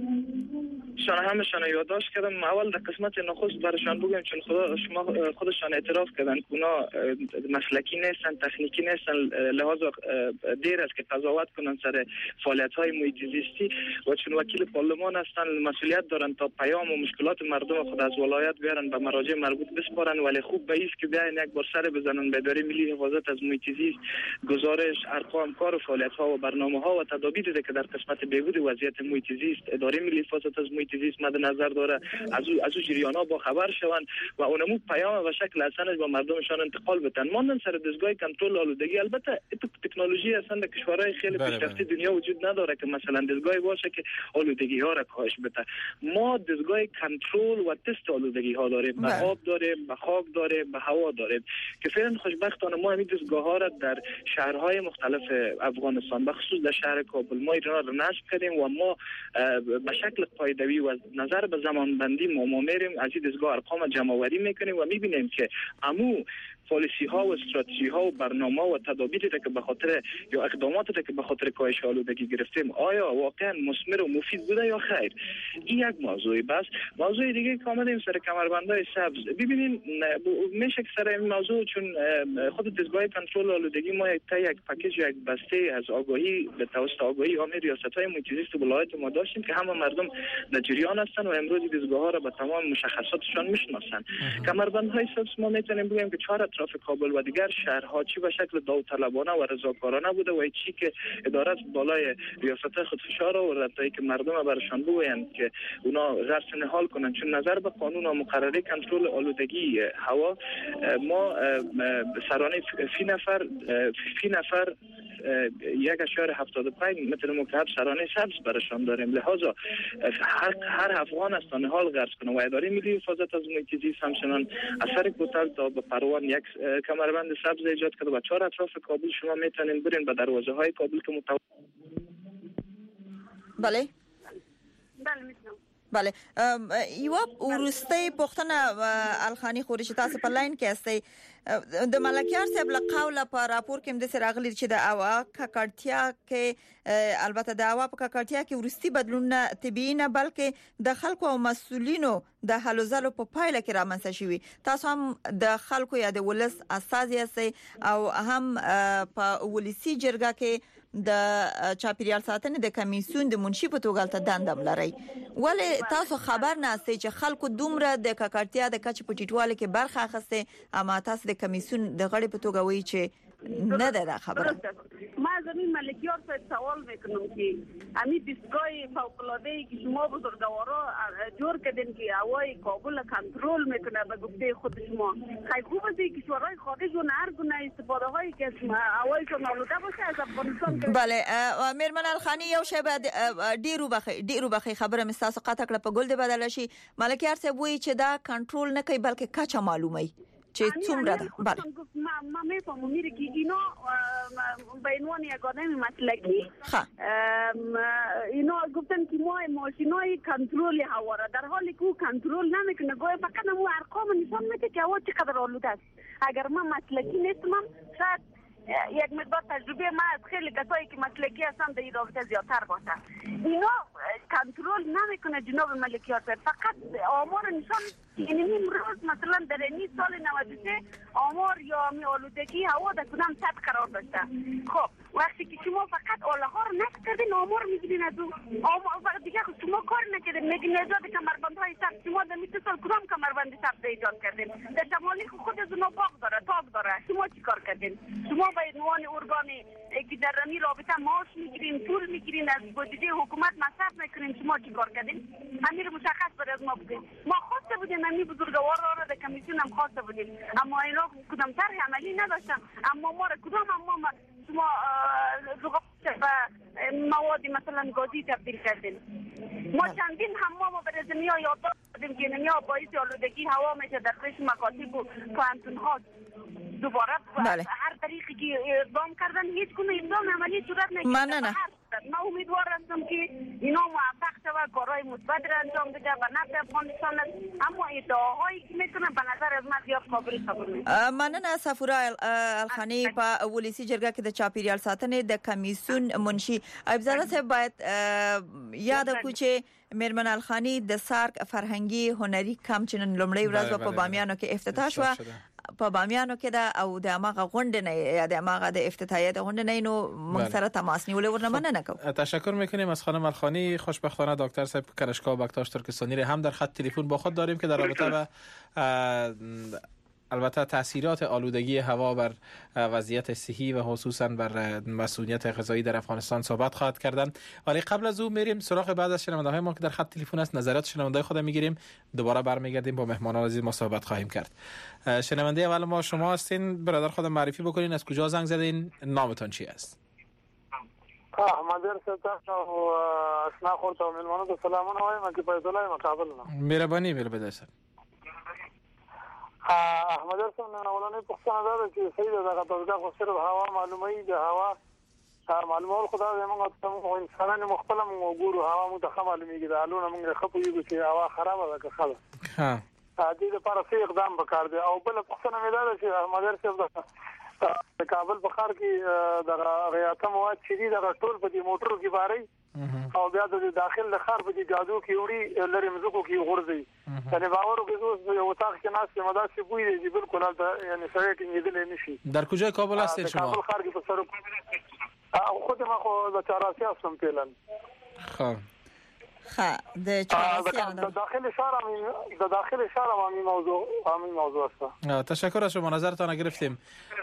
همشان یادداشت کردم. اول در قسمت نخست برشان بگم چون شما خودشان اعتراف کردن که اونا مسلکی نیستن، تکنیکی نیستن، لحاظا دیر است که قضاوت کنن سر فعالیت‌های محیط زیستی و چون وکیل پارلمان هستن مسئولیت دارن تا پیام و مشکلات مردم خود از ولایت بیارن به مراجع مربوط بسپارن. ولی خوب به است که بیاین یک بار سر بزنن به اداره ملی حفاظت از محیط زیست گزارش، ارقام کار و فعالیت‌ها و برنامه‌ها و تدابیری که در قسمت بهبود وضعیت محیط زیست اداره ملی حفاظت از محیط زیست مد نظر داره از جریان‌ها با خبر شوند و اونمو پیام و شکل اصلا با مردمشان انتقال بدن. ماندن سر دستگاه کنترل آلودگی. البته تکنولوژی اصلا در کشورهای خیلی پیشرفته دنیا وجود نداره که مثلا دستگاهی باشه که آلودگی ها را کاهش بده. ما دستگاه کنترل و تست آلودگی ها داریم، به آب داریم، به خاک داریم، به هوا داریم که فعلا خوشبختانه ما همین دستگاه ها را در شهرهای مختلف افغانستان به خصوص در شهر کابل ما اینا را نصب کردیم و ما به شکل قاعده‌ای و نظر به زمان بندی ما میریم از این دستگاه ارقام جمع آوری میکنیم و میبینیم که عمو پالیسی ها و استراتژی ها و برنامه و تدابیری که به خاطر یا اقداماتی که به خاطر کاهش آلودگی گرفتیم آیا واقعا مثمر و مفید بوده یا خیر. این یک موضوعی. بس موضوع دیگه که آمدیم سر کمربندهای سبز. ببینین میشه که سر این موضوع چون خود دستگاه کنترل آلودگی ما یک پکیج یک بسته از آگاهی به توسط آگاهی عامه ریاست‌های محیط زیست ولایت ما داشتیم که همه مردم در جریان هستن و امروز دستگاه ها را به تمام مشخصاتشان میشناسن. کمربندهای سبز ما میتونیم بگیم که 4 اطراف کابل و دیگر شهرها چی به شکل داوطلبانه و رضاکارانه بوده و چی که اداره بالای ریاست خود فشار آورده تا که مردم برشان بگویند که اونا غرس نهال کنن. چون نظر به قانون و مقرره کنترل آلودگی هوا ما سرانه فی نفر 1.75 متر مکعب سرانه سبز برشان داریم. لحاظا هر افغان است نهال غرس کنه و اداره ملی حفاظت از محیط زیست همچنان اثر کوتاه تا به پروان یک کمربند سبز ایجاد کرده و 4 اطراف کابل شما میتونین برین به دروازه های کابل که بله میتونم. بله یو ورسته پختنه الخانی خورش تاسو په لاین کې استئ د ملکیار صاحب له قوله په راپور کې د سراغلی چې د اوا ککړتیا کې البته د اوا په ککړتیا کې ورستي بدلون طبيعي نه بلکې د خلکو او مسؤلینو د حلزلو په پایله کې رامنځته شوی. تاسو هم د خلکو یا د ولس اساس یاستئ او هم په ولسی جرګه کې د چاپیریال ساتنې د کمیسیون د منشي په توګه ته دندم لري ولې تاسو خبر نه استئ چې خلکو دومره د ککړتیا د کچ په ټیټوالي کې برخه اخیسته اما تاسو د کمیسیون د غړي په توګه وایي چې نه ده خبره ما زمین ملکیار صاحب سوال میکنم که امی دستگاه فوق‌العاده‌ای که شما بزرگوارا جور کردین که هوای کابل کنترل میکنه به گفته خود شما خیلی خوب است که کشورهای خارج و هر گونه استفاده هایی که هوایشون آلوده باشه از افغانستان بله میرمن الخانی یو شی ډیرو بخي خبره مستاسو قطع کړه په ګل دی بدل شي ملکیار صاحب وایي چې دا کنټرول نه کوي بلکې کچا معلومه چې څومره ده بله ما میفهمم میره که اینا به عنوان یک آدم مسلکی اینا گفتن که ما ماشینای کنترل هوا را در حالی که او کنترل نمیکنه گویا فقط مو ارقام نشان میده که هوا چقدر آلوده است اگر من مسلکی نیستم شاید یک مقدار تجربه ما از خیلی کسایی که مسلکی هستن در این رابطه زیادتر باشه اینا کنترل نمیکنه جناب ملکیار صاحب فقط آمار نشان یعنی امروز مثلا در این سال 93 آمار یا می آلودگی هوا در کدام سطح قرار داشته خب وقتی که شما فقط آله ها رو نشت کردین آمار میگیرین از اون آمار فقط دیگه شما کار نکردین میگین نجات کمربندهای سخت شما در میت سال کدام کمربند سخت ایجاد کردین در شمالی خود از اونها باغ داره تاک داره شما چی کار کردین شما به عنوان ارگانی که در این رابطه معاش میگیرین پول میگیرین از بودجه حکومت مصرف میکنین شما چی کار کردین امیر مشخص بر از ما بودین ما خواسته بودیم امی بزرگوار را در کمیسیون هم خواسته بودیم اما اینا کدام طرح عملی نداشتن اما ما را کدام اما شما و مواد مثلا گازی تبدیل کردیم ما چندین حمام برای دنیا یاد دادیم که دنیا باعث آلودگی هوا میشه در قسم مکاتب و پانتون‌ها دوباره هر طریقی که اقدام کردن هیچ گونه اقدام عملی صورت نگرفت ما امیدوار هستم که اینا موفق شود کارهای مثبت را انجام بده و نفع افغانستان اما ادعاهایی که میتونه به نظر از من زیاد قابل قبول نیست. مننه صفورا الخانی په ولسی جرګه کې د چاپیریال ساتنې د کمیسیون منشي ابزاره صاحب باید یاد کو چې میرمن الخانی د سارک فرهنګي هنري کم چې نن لومړی ورځ په بامیانو کې افتتاح شو په بامیانو کې دا او د اماغه غونډه نه یا د اماغه د افتتاحیه غونډه نه نو موږ سره تماس نیولې ورنمنه نکو. تشکر میکنیم از خانم الخانی. خوشبختانه دکتر صاحب کنشگاه بکتاش ترکستانی هم در خط تلفن با خود داریم که در رابطه با البته تاثیرات آلودگی هوا بر وضعیت صحی و خصوصا بر مسئولیت غذایی در افغانستان صحبت خواهد کردن. ولی قبل از او میریم سراغ بعد از شنونده‌های ما که در خط تلفن است نظرات شنونده‌های خود میگیریم دوباره برمیگردیم با مهمانان عزیز ما صحبت خواهیم کرد. شنونده اول ما شما هستین برادر خود معرفی بکنین از کجا زنگ زدین نامتون چی است؟ احمد ارسطا و اشنا خورت و ملمانو سلامونه وایم چې په دلای مقابل نه مهرباني بل بدایسه احمد ارسطا نن اولنې پوښتنه ده چې صحیح ده دغه توګه خو صرف هوا معلومه د هوا معلومات خدای زموږ ته انسانانو مختلف وګورو هوا مو ته معلومیږي د الونه موږ خپو یو چې هوا خراب ده که خلا ها دې لپاره څه اقدام وکړ دي او بل پوښتنه مې ده چې احمد ارسطا د کابل په ښار کې د غیاته مواد چې دي د ټول په دې موټرو کې باري او بیا د داخل د ښار په دې جادو کې وړي لري مزکو کې غورځي یعنی باور وکړو یو تاخ کې ناس کې مداسي بوی دی بالکل یعنی سره کې نیدل نشي. در کجای کابل هستید شما؟ کابل ښار کې په سر خود ما خو د چاراسي هستم فعلا. خب د چاراسي د داخل شهر هم موضوع است. تشکر از شما نظرتان گرفتیم.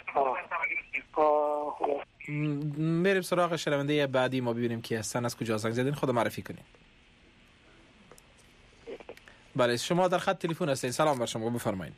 میریم سراغ شنونده بعدی ما ببینیم کی هستن از کجا زنگ زدین خود معرفی کنین. بله شما در خط تلفن هستین سلام بر شما بفرمایید.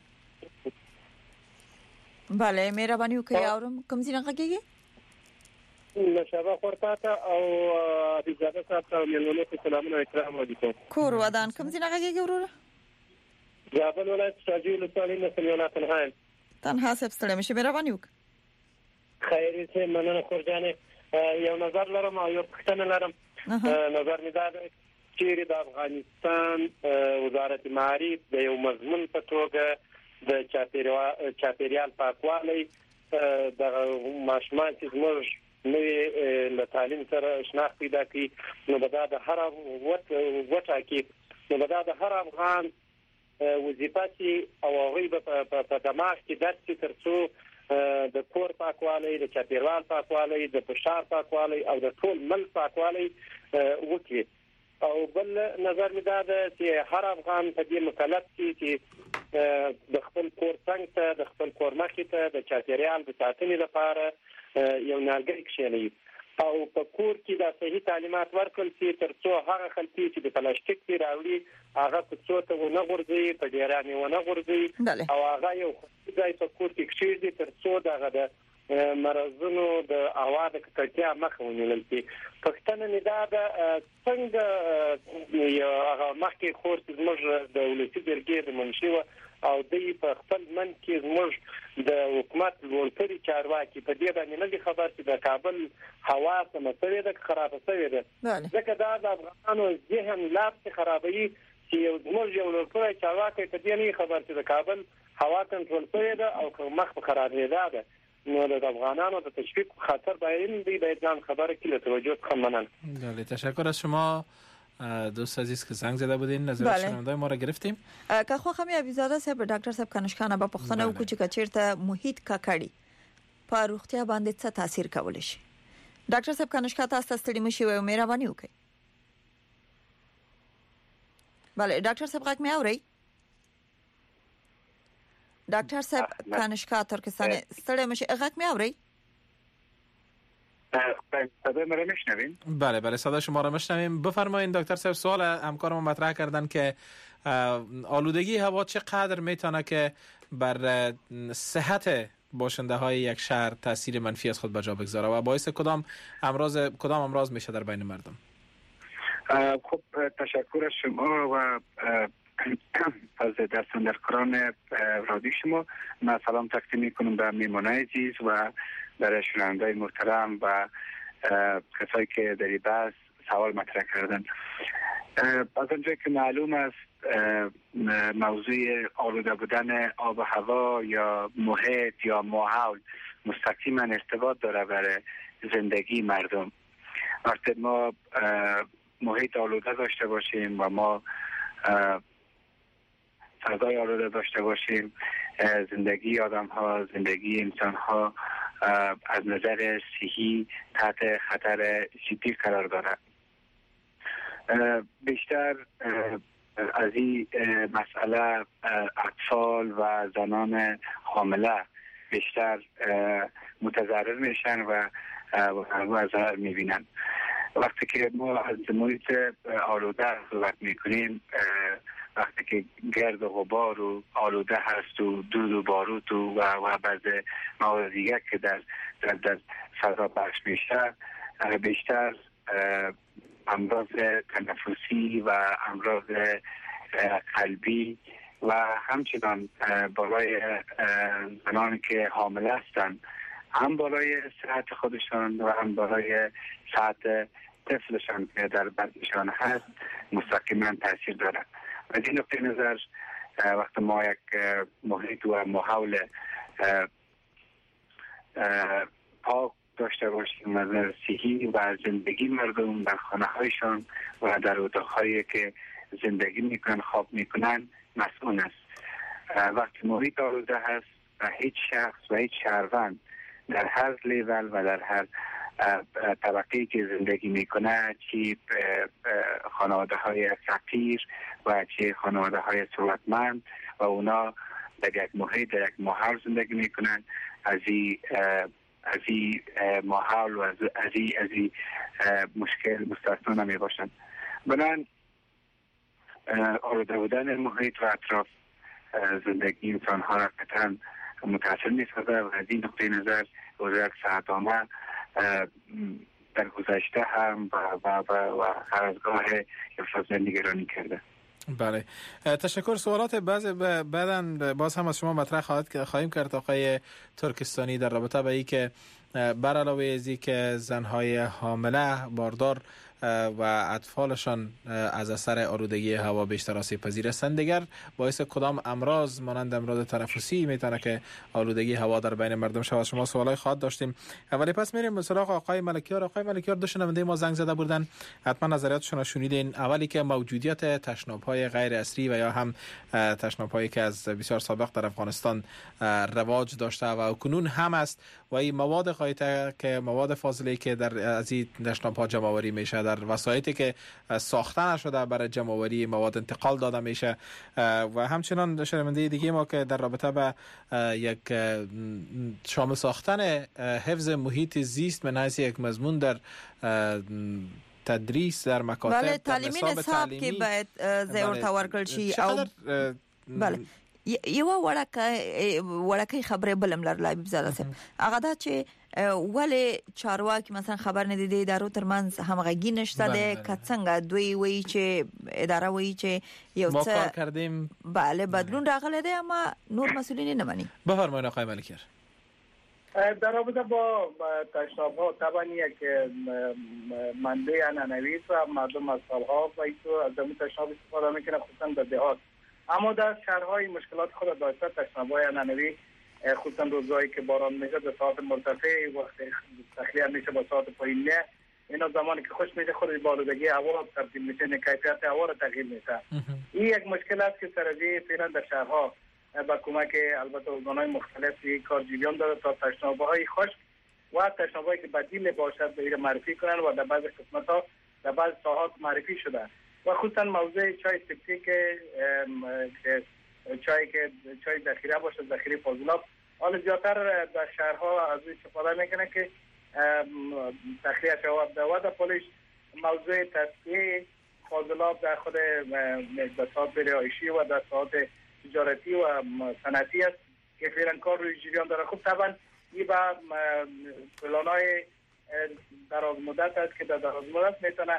بله مهرباني وکړئ اورم کوم ځای راغږیږي؟ نشابه خورتاته او بزاده صاحب ته ملمنو ته سلامونه اکرام علیکم. کور ودان کوم ځای راغږیږي وروره؟ زابل ولایت شاجوی ولسوالۍ نه سلیمان تنها تنها صاحب ستړي مشه مهرباني وکړئ. خیرې ته مننه خورجانې یو نظر لرم او یو پوښتنه لرم. نظر مې دا دی چې د افغانستان وزارت معارف د یو مضمون په توګه د چاپیریال پاکوالی د ماشومان چې زموږ نوې له تعلیم سره شناخت پیدا کړي نو دا د هر وټه کې نو دا د هر افغان وظیفه چې او هغه په دماغ کې درس ترڅو د کور پاکوالی، د چاپیریال پاکوالی، د فشار پاکوالی او د ټول ملک پاکوالی وکړي. او بل نظر مې دا ده چې هر افغان په دې مکلف دي چې د خپل کور څنګ ته، د خپل کور مخې ته د چاپیریال د ساتنې لپاره یو نیالګی کښېنوي او په کور کې د صحي تعلیمات ورکړل شي تر څو هغه خلک چې د پلاستیک پی راوړي هغه په څو ته ونه غورځي، په ډیرانې ونه غورځي او هغه یو ځای په کور کې کښېږدي تر څو دغه د مرزونو د هوا د ککړتیا مخه ونیول شي. پښتنه مې دا ده څنګه یو هغه مخکې خور چې زموږ د ولسي جرګې د منشي او دوی په خپل من کې زموږ د حکومت لوړتري چارواکي په دې باندې نه دي خبر چې د کابل هوا سمسوي ده خراب شوی ده، ځکه دا د افغانانو ذهن لاس خرابوي چې زموږ یو لوړتري چارواکي په دې نه خبر چې د کابل هوا کنټرول شوی ده او مخ په خرابېدا ده. نو د افغانانو د تشویق خاطر باید جان خبره کلی توجه کنن. بله، تشکر از شما دوست عزیز که زنگ زده بودین، نظر شنونده ما را گرفتیم. که خو خمی عبیزاده صاحب ډاکټر صاحب کنشکانه په پښتنه وکړي چې چیرته محیط ککړی په روغتیا باندې څه تاثیر کولی شي. ډاکټر صاحب کنشکا تاسو ستړي مشي او مهرباني وکړئ. بله ډاکټر صاحب غږ مې اوري؟ ډاکټر صاحب کنشکا ترکستان ستړي مشي غږ مې اوري؟ صدای ما را میشنوین؟ بله بله صدای شما را میشنویم. بفرمایید دکتر صاحب، سوال همکارم مطرح کردن که آلودگی هوا چقدر میتونه که بر صحت باشنده های یک شهر تاثیر منفی از خود به جا بگذاره و باعث کدام امراض میشه در بین مردم؟ خب تشکر از شما و از دستاندرکاران رادیو شما. من سلام تقدیم میکنم به میمانای عزیز و برای شنونده‌های محترم و کسایی که در این بحث سوال مطرح کردن. از اونجایی که معلوم است موضوع آلوده بودن آب و هوا یا محیط یا ماحول مستقیما ارتباط داره برای زندگی مردم. وقتی ما محیط آلوده داشته باشیم و ما فضای آلوده داشته باشیم، زندگی آدم ها، زندگی انسان ها از نظر صحی تحت خطر جدی قرار دارد. بیشتر از این مسئله اطفال و زنان حامله بیشتر متضرر میشن و ضرر میبینن. وقتی که ما از محیط آلوده صحبت میکنیم، وقتی که گرد و غبار و آلوده هست و دود و باروت و بعضی مواد دیگر که در فضا پخش میشه، بیشتر امراض تنفسی و امراض قلبی و همچنان بالای زنانی که حامله هستند، هم بالای صحت خودشان و هم بالای صحت طفلشان که در بطنشان هست مستقیما تاثیر دارد. از این نقطه نظر وقتی ما یک محیط و ماحول پاک داشته باشیم از نظر صحی و زندگی مردم در خانه هایشان و در اتاقهایی که زندگی میکنن، خواب میکنن، مسئول است. وقتی محیط آلوده هست و هیچ شخص و هیچ شهروند در هر لیول و در هر طبقه‌ای که زندگی میکنه، چی خانواده های فقیر و چی خانواده های ثروتمند و اونا در یک محیط، در یک ماحول زندگی میکنن، از این ماحول و از این مشکل مستثنا نمی باشند. بنابراین آلوده بودن محیط و اطراف زندگی انسان ها را قطعا متاثر می‌سازد و از این نقطه نظر وزارت صحت عامه در گذشته هم و هر از گاه افراز نگرانی کرده. بله تشکر. سوالات بعداً باز هم از شما مطرح خواهیم کرد آقای ترکستانی در رابطه با این که بر علاوه از این که زنهای حامله باردار و اطفالشان از اثر آلودگی هوا بیشتر آسیب پذیر هستند. دیگر باعث کدام امراض مانند امراض تنفسی میتونه که آلودگی هوا در بین مردم شود؟ شما سوالای خاص داشتیم، ولی پس میریم به سراغ آقای ملکیار. آقای ملکیار، دو شنونده ما زنگ زده بودن، حتما نظریاتشون رو شنیدین. اولی که موجودیت تشناب‌های غیر عصری و یا هم تشناب‌هایی که از بسیار سابق در افغانستان رواج داشته و کنون هم است و این مواد قایته که مواد فاضله که در از این تشناب‌ها جمع آوری میشه، در وسایلی که ساخته نشده برای جمع آوری مواد انتقال داده میشه، و همچنان شنونده دیگه ما که در رابطه به یک شامل ساختن حفظ محیط زیست من حیث یک مضمون در تدریس در مکاتب، بله، تعلیمی نصاب که باید زیور تورکل شي او بله یو وړکه خبره بلم لرلای بزاده سم هغه دا چې ولې چارواکي مثلا خبر نه دي ادارو ترمنځ همغږي نشته ده که څنګه دوی وایي چې اداره وایي چې یو څه ما کار کردیم، بله بدلون راغلی دی اما نور مسئولین نه مانی. بفرمایید آقای ملکیار. در رابطه با تشناب‌ها طبعا یک منبع عنعنوی است و مردم از سال‌ها از این تشناب استفاده میکنه، خصوصا در دهات. اما در شهرهای مشکلات خود داشته. تشناب‌های عنعنوی خصوصا روزایی که باران میشه به ساعت مرتفع وقت تخلیه میشه با ساعت پایین، اینا زمانی که خوش میشه خود با آلودگی هوا تبدیل میشه، کیفیت هوا رو تغییر میده. این یک مشکل است که سرازی فعلا در شهرها با کمک البته ارگان‌های مختلفی کارجویان داره تا تشناب‌های خشک و تشناب‌هایی که بدیل باشد به معرفی کنن و در بعضی قسمت‌ها در بعضی ساحات معرفی شده و خصوصا موضوع چای سپتی که چای ذخیره باشه، ذخیره فاضلاب. حالا زیادتر در شهرها از این استفاده میکنه که تخلیه شود و در پولش موضوع تصفیه فاضلاب در خود بساط رهایشی و در ساحات تجارتی و صنعتی است که فعلا کار روی جریان داره. خب طبعا این با پلان‌های دراز مدت است که در دراز مدت میتونه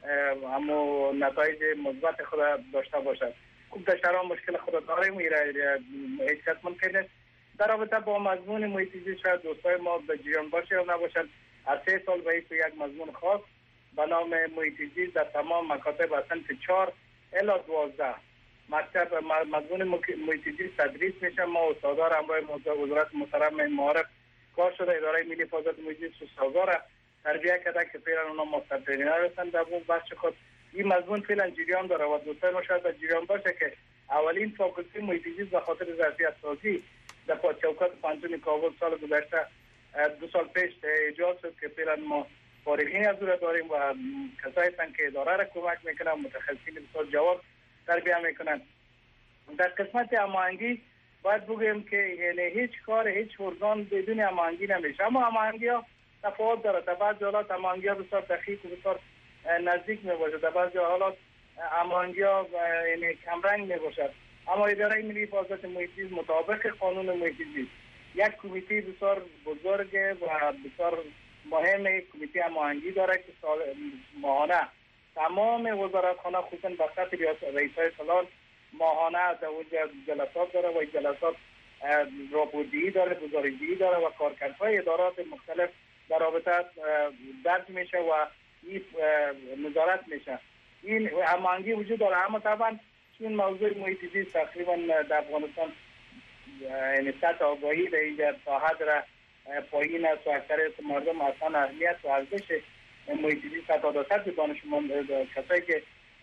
اما نتایج مثبت خود داشته باشد. خب در شهرها مشکل خود داریم، هیچ کس ممکن است در رابطه با مضمون محیط زیست شاید دوستای ما به جریان باشه یا نباشد. از 3 سال به یک مضمون خاص به نام محیط زیست در تمام مکاتب از صنف 4 الی 12 مکتب مضمون محیط زیست تدریس میشه. ما استادار همراه وزارت محترم معارف کار شده، اداره ملی حفاظت محیط زیست استادار تربیت کرده که فعلا اونا مستقلین هستند در اون بخش خود. این مضمون فعلا جریان داره و دوستای ما شاید جریان باشه که اولین فاکولته محیط زیست به خاطر ظرفیت سازی در چوکات پانتون کابل سال گذشته 2 سال پیش ایجاد شد که فعلا ما فارغین از اون داریم و کسایی هستند که اداره را کمک میکنن، متخصصین بسیار جواب تربیت میکنن. در قسمت هماهنگی باید بگویم که یعنی هیچ کار هیچ ارگان بدون هماهنگی نمیشه، اما هماهنگی ها تفاوت داره. در بعضی حالات هماهنگی ها بسیار دقیق و بسیار نزدیک میباشه، در بعضی حالات هماهنگی ها یعنی کمرنگ میباشد. اما اداره ملی حفاظت محیط زیست مطابق قانون محیط زیست یک کمیته بسیار بزرگ و بسیار مهم کمیته هماهنگی داره که ماهانه تمام وزارتخانه خصوصا به خط رئیسای سالار ماهانه در اونجا جلسات داره و جلسات راپوردهی داره، گزارش‌دهی داره و کارکردهای ادارات مختلف در رابطه درج میشه و این نظارت میشه. این هماهنگی وجود داره. اما طبعا این موضوع محیط زیست تقریبا در افغانستان یعنی سطح آگاهی در این ساحه داره پایین است و اکثر مردم اصلا اهمیت و ارزش محیط زیست سطح دانشمند کسایی که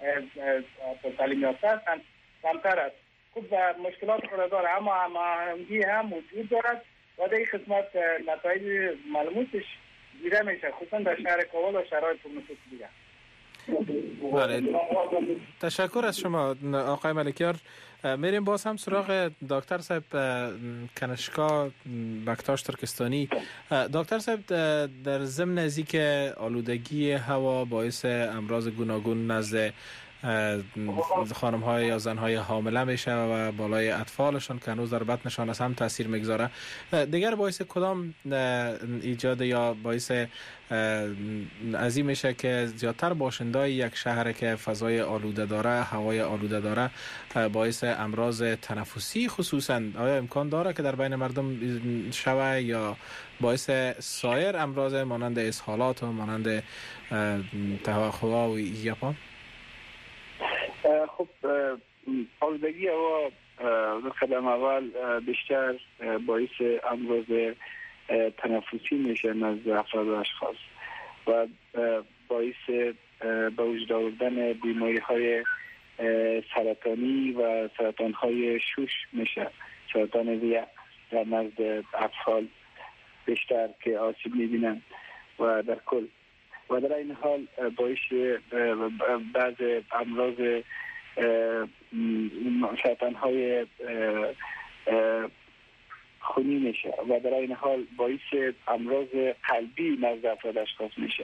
تعلیم یافته هستند کمتر است. خب مشکلات خود داره اما هماهنگی هم وجود دارد و در این قسمت نتایج ملموسش دیده میشه خصوصا در شهر کابل و شهرهای پرنفوذ دیگه. بله، تشکر از شما آقای ملکیار. میریم باز هم سراغ دکتر صاحب کنشکا بکتاش ترکستانی. دکتر صاحب، در ضمن ازی که آلودگی هوا باعث امراض گوناگون نزد خانم های یا زن های حامله میشه و بالای اطفالشون که هنوز در بطنشان از هم تاثیر میگذاره. دیگر باعث کدام ایجاد یا باعث از این میشه که زیادتر باشندای یک شهر که فضای آلوده داره، هوای آلوده داره، باعث امراض تنفسی خصوصا آیا امکان داره که در بین مردم شوه یا باعث سایر امراض مانند اسهالات و مانند تهوع و یپا؟ خب آلودگی هوا در قدم اول بیشتر باعث امراض تنفسی میشه نزد افراد و اشخاص و باعث به وجود آوردن بیماری های سرطانی و سرطان های شوش میشه، سرطان ریه در نزد اطفال بیشتر که آسیب میبینن و در کل و در این حال باعث بعض امراض سرطان های خونی میشه و در این حال باعث امراض قلبی نزد افراد اشخاص میشه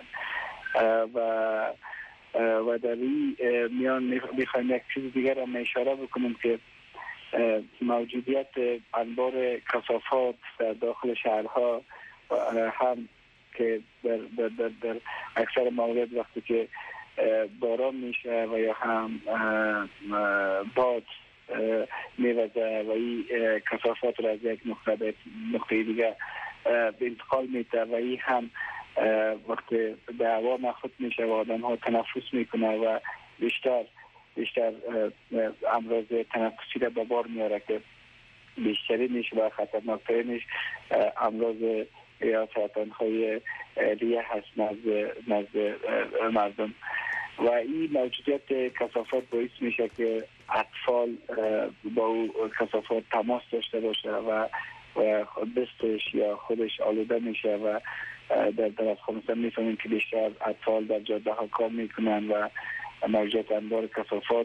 و در این میان میخوایم یک چیز دیگر هم اشاره بکنیم که موجودیت انبار کثافات در داخل شهرها هم که در اکثر موارد وقتی که باران میشه و یا هم باد میوزه و این کثافات را از یک نقطه دیگه انتقال میده و این هم وقتی به هوا مخلوط میشه و آدم ها تنفس میکنه و بیشتر امراض تنفسی را به بار میاره که بیشترینش و خطرناکترینش امراض یا سرطان های ریه هست نزد مردم و این موجودیت کثافات باعث میشه که اطفال با او کثافات تماس داشته باشه و دستش یا خودش آلوده میشه و در افغانستان میفهمیم که بیشتر اطفال در جاده ها کار میکنن و موجودیت انبار کثافات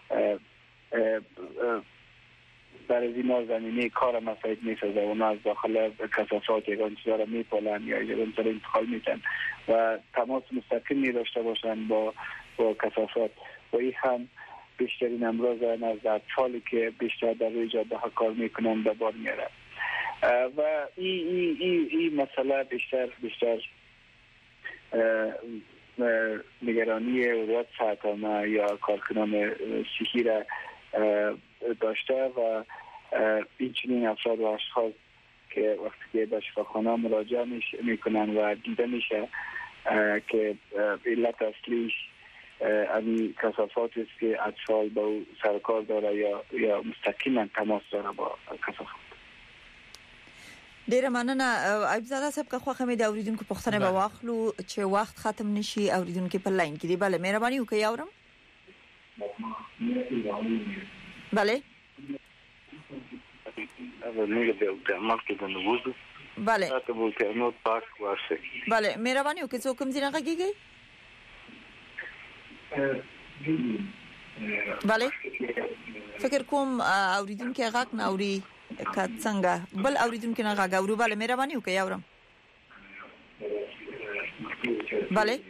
در از این زمینه کار مساعد میسازه و از داخل کثافات یک چیزا را میپالن یا یک چیزا را انتقال میتن و تماس مستقیمی داشته باشن با کثافات و این هم بیشترین امراض نزد اطفالی که بیشتر در روی جاده ها کار میکنن به بار میاره و این مسئله بیشتر نگرانی وزارت صحت یا کارکنان صحی را داشته و این چنین افراد و اشخاص که وقتی که به شفاخانه مراجعه میکنن و دیده میشه که علت اصلیش این کثافات است که اطفال با او سرکار داره یا مستقیما تماس داره با کثافات. ډیره مننه. ایوب زاده صاحب که خوښه مې د اوریدونکو پوښتنه به واخلو چې وخت ختم نشي اوریدونکو په لاین کې دی. بله مهرباني وکړئ اورم. بله بله مهرباني وکړئ څوک کوم ځای نه غږیږي. بله فکر کوم اوریدونکو غږ نه اوري که څنګه بل اوریدونکو نه غږ اوري. بله مهرباني وکړئ اورم. بله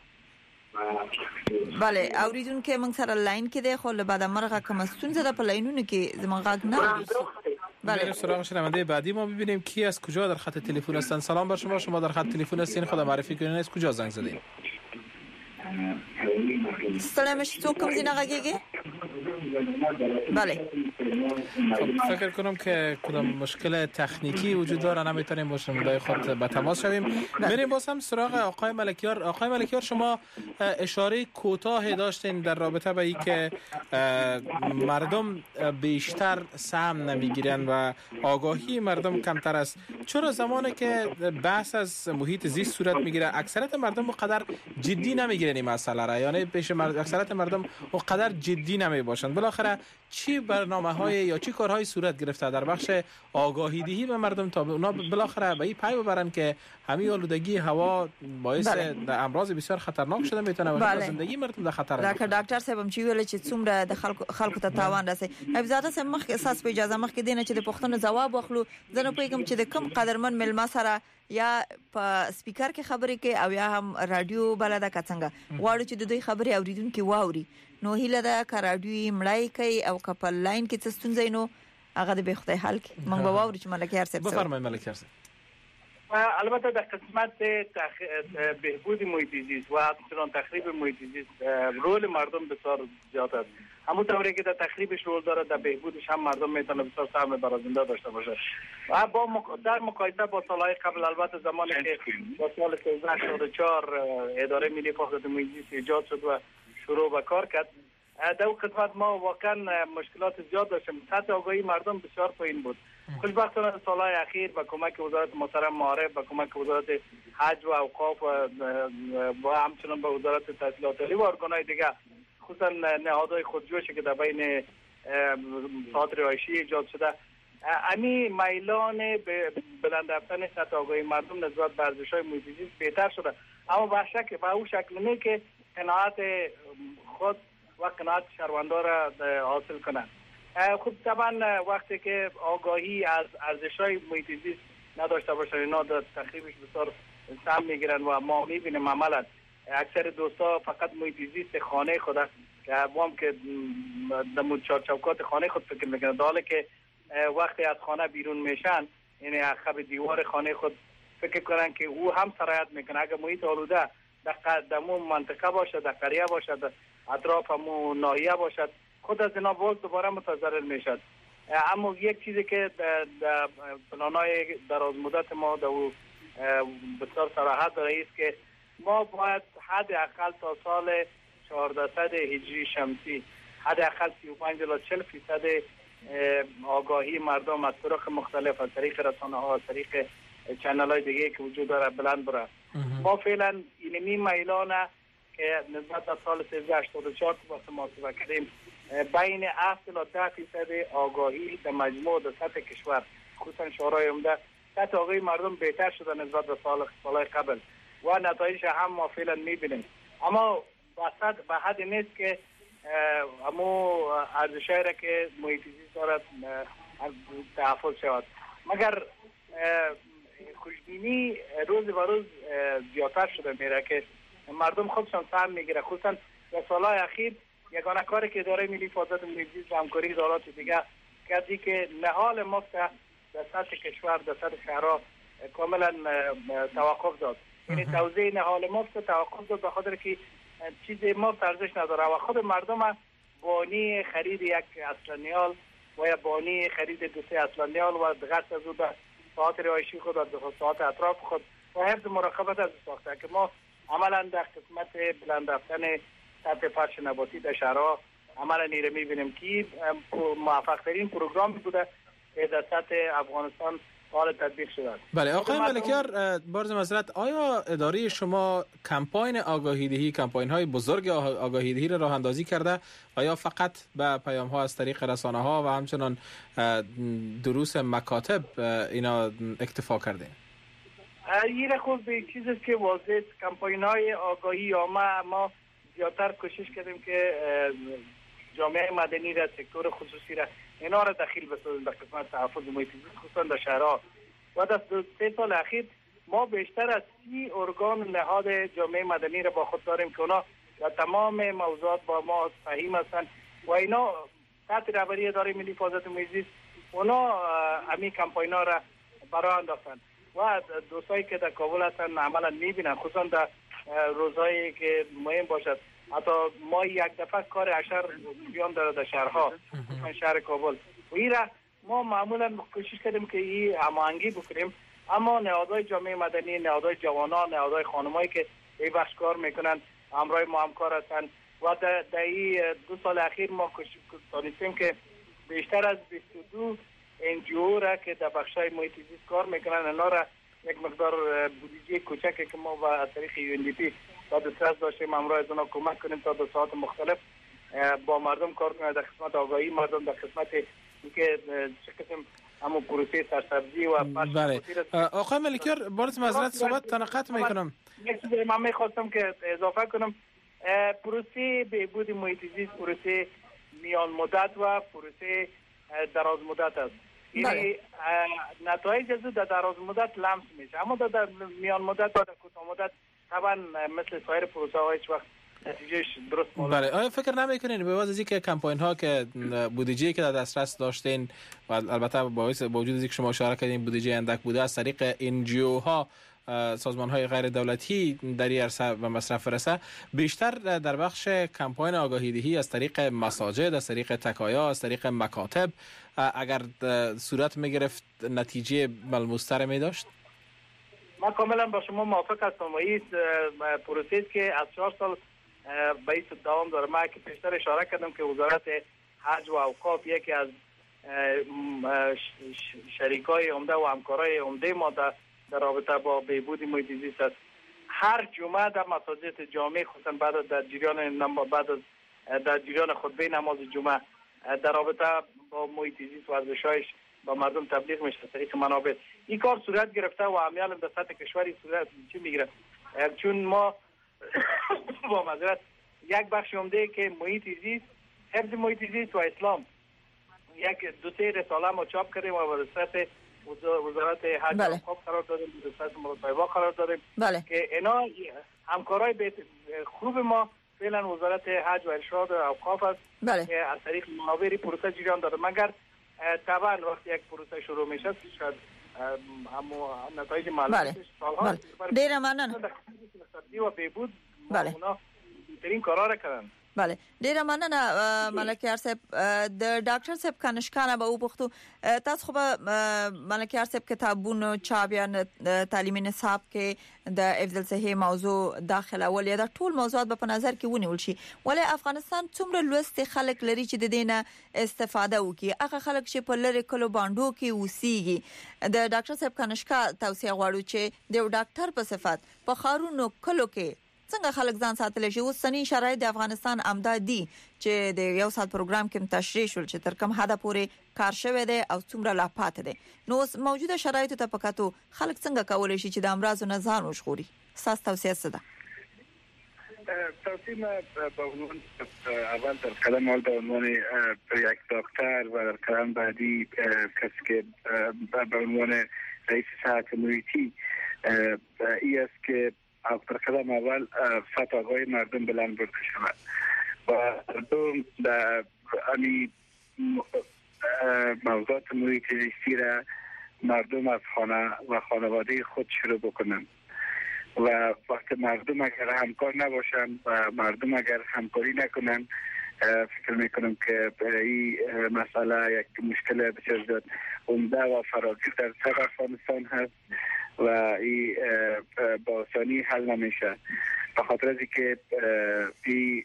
بله اوریدونکو موږ سره لاین کې دی خو له بعد مرغه کوم ستونزه ده په لاینونو کې زموږ غږ نه اوري. بریم سراغ شنونده بعدی ما ببینیم کی از کجا در خط تلفن هستن. سلام بر شما در خط تلفن هستین، خدا معرفی کنین از کجا زنگ زدین. سلام څوک کوم ځای غږیږي. بله فکر کنم که کدام مشکل تکنیکی وجود داره نمیتونیم با شنوندای خود به تماس شویم. بریم باز هم سراغ آقای ملکیار. آقای ملکیار شما اشاره کوتاهی داشتین در رابطه با اینکه مردم بیشتر سهم نمیگیرن و آگاهی مردم کمتر است. چرا زمانی که بحث از محیط زیست صورت میگیره اکثریت مردم اونقدر جدی نمیگیرن این مسئله را، یعنی اکثریت مردم اونقدر جدی نمیباشند؟ بالاخره چی برنامه‌های یا چی کارهای صورت گرفته در بخش آگاهی دهی به مردم تا اونا بالاخره به این پی ببرن که همین آلودگی هوا باعث امراض بسیار خطرناک شده میتونه و زندگی مردم در خطر راکه ډاکټر صاحب هم چې ویل چې څومره د خلکو ته تاوان رسي. ابزاده سم مخ اساس په اجازه مخ کې دینه چې د پښتنو جواب واخلو. زنه پېګم چې د کم قدرمن ملما سره یا په سپیکر کې خبرې کې او یا هم رادیو بلدا کڅنګ غواړو چې د دوی خبرې اوریدونکو واوري. نو هیله ده کراډیوي مړای کوي او کپل لاین کې څه ستونزې نو هغه د بخته حل کې موږ به واورو چې ملکیار صاحب بفرمایئ ملکیار صاحب. البته در قسمت بهبود محیط زیست و همچنان تخریب محیط زیست رول مردم بسیار زیاد است. همونطوری که در تخریبش رول داره در بهبودش هم مردم میتونه بسیار سهم برازنده داشته باشه. و در مقایسه با سالهای قبل البته زمانی که با سال 1384 اداره ملی حفاظت محیط زیست ایجاد شد و شروع به کار کرد، در اون قسمت ما واقعا مشکلات زیاد داشتیم. سطح آگاهی مردم بسیار پایین بود. خوشبختانه سالهای اخیر با کمک وزارت محترم معارف، با کمک وزارت حج و اوقاف و همچنان با وزارت تحصیلات عالی و ارگان‌های دیگر، خصوصا نهادهای خودجوشی که در بین ساعات رهایشی ایجاد شده، امی میلان به بلند رفتن سطح آگاهی مردم نسبت به ارزش‌های محیط زیست بهتر شده، اما به اون شکل نه که قناعت خود و قناعت شهروندان را حاصل کنند. خب طبعا وقتی که آگاهی از ارزش‌های محیط زیست نداشته باشن، اینا در تخریبش بسیار سهم میگیرن و ما میبینیم عملا اکثر دوستا فقط محیط زیست خانه خود که هم که در چارچوکات خانه خود فکر میکنن، در حالی که وقتی از خانه بیرون میشن یعنی عقب دیوار خانه خود فکر کنن که او هم سرایت میکنه. اگر محیط آلوده در منطقه باشد، در قریه باشد، در اطراف همو ناحیه باشد، خود از اینا باز دوباره متضرر میشد. اما یک چیزی که در پلان‌های دراز مدت ما در بسیار صراحت داره است که ما باید حداقل تا سال 1400 هجری شمسی حداقل 35-40% آگاهی مردم از طرق مختلف، از طریق رسانه‌ها، از طریق چنل‌های دیگه که وجود داره بلند بره. ما فعلا اینمی میلانه که نسبت به سال 1384 وقت محاسبه کردیم بین 7 تا 10% آگاهی در مجموع در سطح کشور، خصوصا شورای عمده، سطح آگاهی مردم بهتر شده نسبت به سالهای قبل و نتایجش هم ما فعلا میبینیم. اما به حد نیست که امو ارزشایی را که محیط زیست دارد تحفظ شود، مگر خوشبینی روز به روز زیادتر شده میره که مردم خودشان سهم میگیره. خصوصا در سالهای اخیر یگانه کاری که اداره ملی حفاظت محیط زیست و همکاری ادارات دیگه کردی که نهال مفت در سطح کشور، در سطح شهرها کاملا توقف داد. یعنی توزیع نهال مفت توقف داد به خاطر که چیز مفت ارزش نداره و خود مردم بانی خرید یک اصلانیال و یا بانی خرید دو سه اصلانیال و دقت از او به ساعات رهایشی خود و ساعات اطراف خود و حفظ مراقبت از ساخته که ما عملا در قسمت بلند رفتن سطح فرش نباتی در شهرها عملا نیره میبینیم که موفق ترین پروگرامی بوده که در سطح افغانستان حال تطبیق شده. بله آقای ملکیار، بارز معذرت، آیا اداره شما کمپاین آگاهی دهی، کمپاین های بزرگ آگاهی دهی را راه اندازی کرده و یا فقط به پیام ها از طریق رسانه ها و همچنان دروس مکاتب اینا اکتفا کرده؟ این خود به چیزی که واضح کمپاین های آگاهی ما زیادتر کوشش کردیم که جامعه مدنی را، سکتور خصوصی را، اینا را داخل بسازیم در قسمت تحفظ محیط زیست خصوصا در شهرها. و در 3 سال اخیر ما بیشتر از 30 ارگان نهاد جامعه مدنی را با خود داریم که اونا در تمام موضوعات با ما فهیم هستند و اینا تحت رهبری اداره ملی حفاظت محیط زیست اونا همین کمپاینا را برای انداختن و دوستایی که در کابل هستن عملا میبینن، خصوصا در روزهایی که مهم باشد. حتی ما یک دفعه کار اشر بیان داره در شهرها، شهر کابل و این را ما معمولا کوشش کردیم که این هماهنگی بکنیم، اما نهادهای جامعه مدنی، نهادهای جوانان، نهادهای خانمایی که این بخش کار میکنن همراه ما همکار هستن و در این 2 سال اخیر ما دانستیم که بیشتر از 22 NGO را که در بخشای محیط زیست کار میکنن اینا را یک مقدار بودجه کوچکی که ما با از طریق UNDP تا دسترس داشتیم همراه از اونا کمک کنیم تا دو ساعت مختلف با مردم کار کنیم در قسمت آگاهی مردم، در قسمت اینکه چه قسم همون پروسه سرسبزی و بله. آقای ملکیار بارز معذرت صحبت تنقطع میکنم. یک چیزی من میخواستم که اضافه کنم، پروسه بهبود محیط زیست پروسه میان مدت و پروسه دراز مدت است. یعنی نتایج از در دراز مدت لمس میشه، اما در میان مدت و در کوتاه مدت طبعا مثل سایر پروسه ها هیچ وقت نتیجهش درست بله. آیا فکر نمی‌کنین به واسه اینکه کمپاین ها که بودجه که در دسترس داشتین و البته با وجود اینکه شما اشاره کردین بودجه اندک بوده از طریق NGO ها سازمان های غیر دولتی در این عرصه و مصرف برسه، بیشتر در بخش کمپاین آگاهی دهی از طریق مساجد، از طریق تکایا، از طریق مکاتب اگر صورت میگرفت نتیجه ملموس‌تر می داشت؟ من کاملا با شما موافق هستم و این پروسه که از 4 سال به این دوام داره. من که پیشتر اشاره کردم که وزارت حج و اوقاف یکی از شریکای عمده و همکارای عمده ما در رابطه با بهبود محیط زیست است. هر جمعه در مساجد جامع خصوصا در جریان خطبه نماز جمعه در رابطه با محیط زیست و ارزش‌هایش با مردم تبلیغ میشه از طریق منابع. این کار صورت گرفته و عملاً در سطح کشوری صورت چی میگیره؟ چون ما با معذرت یک بخش عمده که محیط زیست، حفظ محیط زیست و اسلام، یک دو سه رساله ما چاپ کردیم و به سطح وزارت حج و اوقاف قرار دادیم، به سطح مطالبه قرار دادیم که اینا همکارای خوب ما فعلا وزارت حج و ارشاد و اوقاف است که از طریق منابع پروسه جریان داره. مگر طبعا وقتی یک پروسه شروع میشه شاید نتایج معلومش سالها ډیر مننه و بهبود بله ترین کارا کردن. بله ډیر مننه ملکیار صاحب. د ډاکټر صاحب کنشکانه به او پختو تاسو خو ملکیار صاحب کتابونو چاپ یا تعلیمي نصاب کې د افضل صحیح موضوع داخله ول یا د ټول موضوعات په نظر کې ونیول شي، ولی افغانستان څومره لوست خلک لري چې د دینه استفاده وکړي. هغه خلک چې په لری کلو باندو کې اوسېږي. د ډاکټر صاحب کنشکا توصیه غواړو چې د ډاکټر په صفت په خارونو کلو کې څنګه خلک ځان ساتلی شي. اوس سنی شرایط د افغانستان امدادي چې د یو سات پروګرام کې تشریح شول چې تر کوم حد پورې کار شوی دی او څومره لا پاتې دی، نو موجوده شرایط ته پکاتو خلک څنګه کولای شي چې د امراض نه ځان وژغوري؟ تاسو توصیه څه ده؟ توصیه به عنوان اول در قدم اول به عنوان یک دکتر و در قدم بعدی کسی که به عنوان رئیس صحت محیطی ای است که در قدم اول سطح آگاهی مردم بلند برده شود و مردم در موضوعات محیط زیستی را مردم از خانه و خانواده خود شروع بکنند و وقت مردم اگر همکار نباشند و مردم اگر همکاری نکنند فکر میکنم که این مسئله یک مشکل بسیار زیاد عمده و فراگیر در سر افغانستان هست و این با آسانی حل نمیشه، به خاطر از اینکه این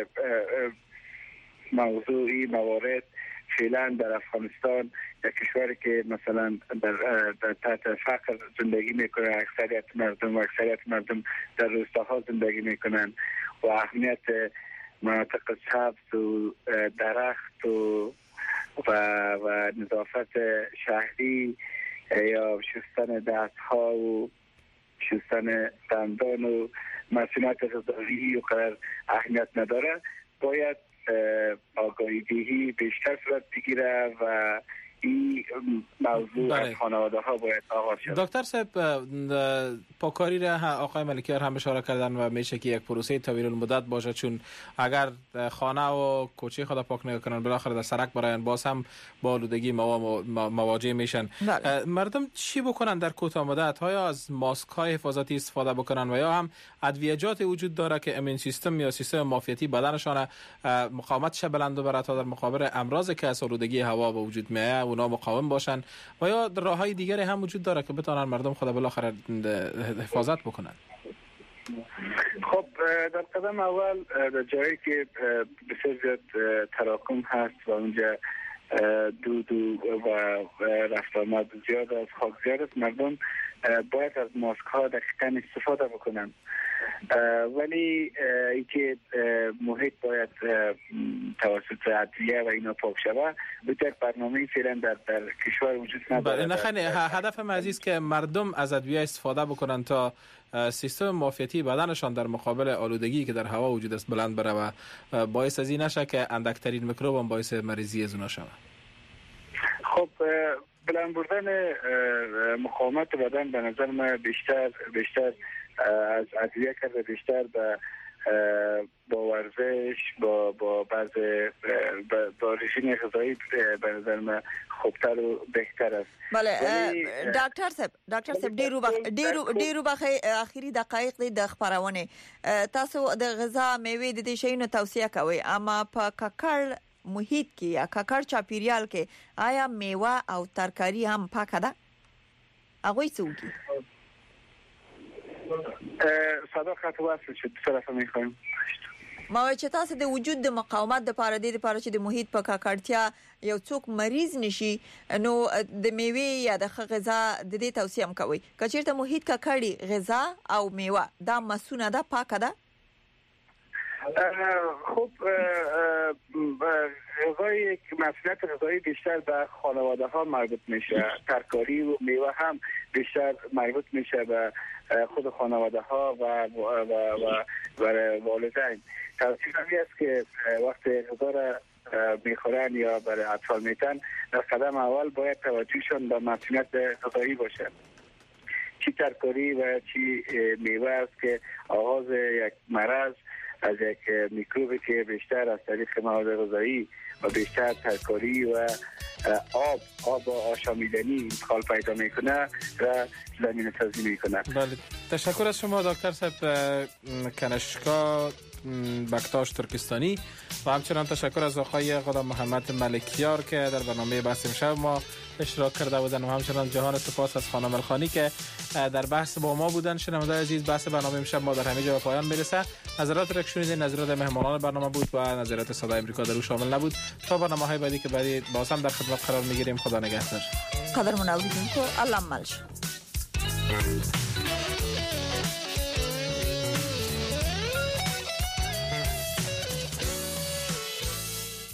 موضوعی موارد فعلا در افغانستان یک کشوری که مثلا در تحت فقر زندگی میکنه، اکثریت مردم در روستاها زندگی میکنن و اهمیت مناطق سبز و درخت و نظافت شهری یا شستن دستها و شستن دندان و مسئولیت غذایی و قدر اهمیت نداره. باید آگاهی دهی بیشتر صورت بگیره و این موضوع از خانواده ها باید آغاز شد. دکتر صاحب پاکاری را آقای ملکیار هم اشاره کردن و میشه که یک پروسه طویل المدت باشه، چون اگر خانه و کوچه خود پاک نکنن بالاخره در سرک براین باز هم با آلودگی مواجه میشن. مردم چی بکنن در کوتاه مدت؟ آیا از ماسک های حفاظتی استفاده بکنن و یا هم ادویجات وجود داره که امین سیستم یا سیستم معافیتی بدنشان مقاومتش بلند ببره تا در مقابل امراضی که از آلودگی هوا به وجود میاد اونا مقاوم باشن، و یا راههای دیگری هم وجود داره که بتونن مردم خود بالاخره حفاظت بکنن؟ خب در قدم اول در جایی که بسیار زیاد تراکم هست و اونجا دود و رفت آمد زیاد از خاک زیاد است، مردم باید از ماسک ها دقیقا استفاده بکنن، ولی اینکه محیط باید توسط ادویه و اینا پاک شود به یک برنامه فعلا در کشور وجود نداره. بله هدف من عزیز که مردم از ادویه استفاده بکنن تا سیستم معافیتی بدنشان در مقابل آلودگی که در هوا وجود است بلند بره و باعث از این نشه که اندکترین میکروب هم باعث مریضی از اونا شود. خب بلند بردن مقاومت بدن به نظر من بیشتر از ادویه کرده بیشتر به با ورزش با بعض با رژیم غذایی به نظر من خوبتر و بهتر است. بله ډاکټر صاحب ډیرو بخې اخیری دقایق د خبرونه تاسو د غذا میوه د دې شینو توصیه کوي، اما په ککړ محیط کې یا ککړ چاپیریال کې آیا میوه او ترکاری هم پاکه ده؟ هغه څوکي صداقت واسه چې طرفه میخوایم ما چې تاسو د وجود د مقاومت د لپاره چې د محیط په ککړتیا یو څوک مریض نشي، نو د میوه یا د غذا د دې توصیه هم کوي که چیرته محیط ککړی غذا او میوه دا مسونه ده پاکه ده؟ خب غذای مسئولیت غذایی بیشتر به خانواده ها مربوط میشه، ترکاری و میوه هم بیشتر مربوط میشه به خود خانواده ها و والدین. توصیه همی است که وقتی غذا را میخورن یا برای اطفال میتن در قدم اول باید توجهشون به مسئولیت غذایی باشه، چی ترکاری و چی میوه است که آغاز یک مرض از یک میکروبی که بیشتر از طریق مواد غذایی و بیشتر ترکاری و آب آشامیدنی انتقال پیدا میکنه و زمینه سازی میکنه. بله، تشکر از شما دکتر صاحب کنشکا بکتاش ترکستانی و همچنان تشکر از آقای غلام محمد ملکیار که در برنامه بحث امشب ما اشتراک کرده بودن و همچنان جهان سپاس از خانم الخانی که در بحث با ما بودن. شنوندگان عزیز، بحث برنامه امشب ما در همه جا به پایان میرسه. نظرات را که شنیدید نظرات مهمانان برنامه بود و نظرات صدای امریکا در او شامل نبود. تا برنامه‌های بعدی که بعدی باز هم در خدمت قرار میگیریم. خدا نگهدار. قدرمن اوریدونکو الله مل شه.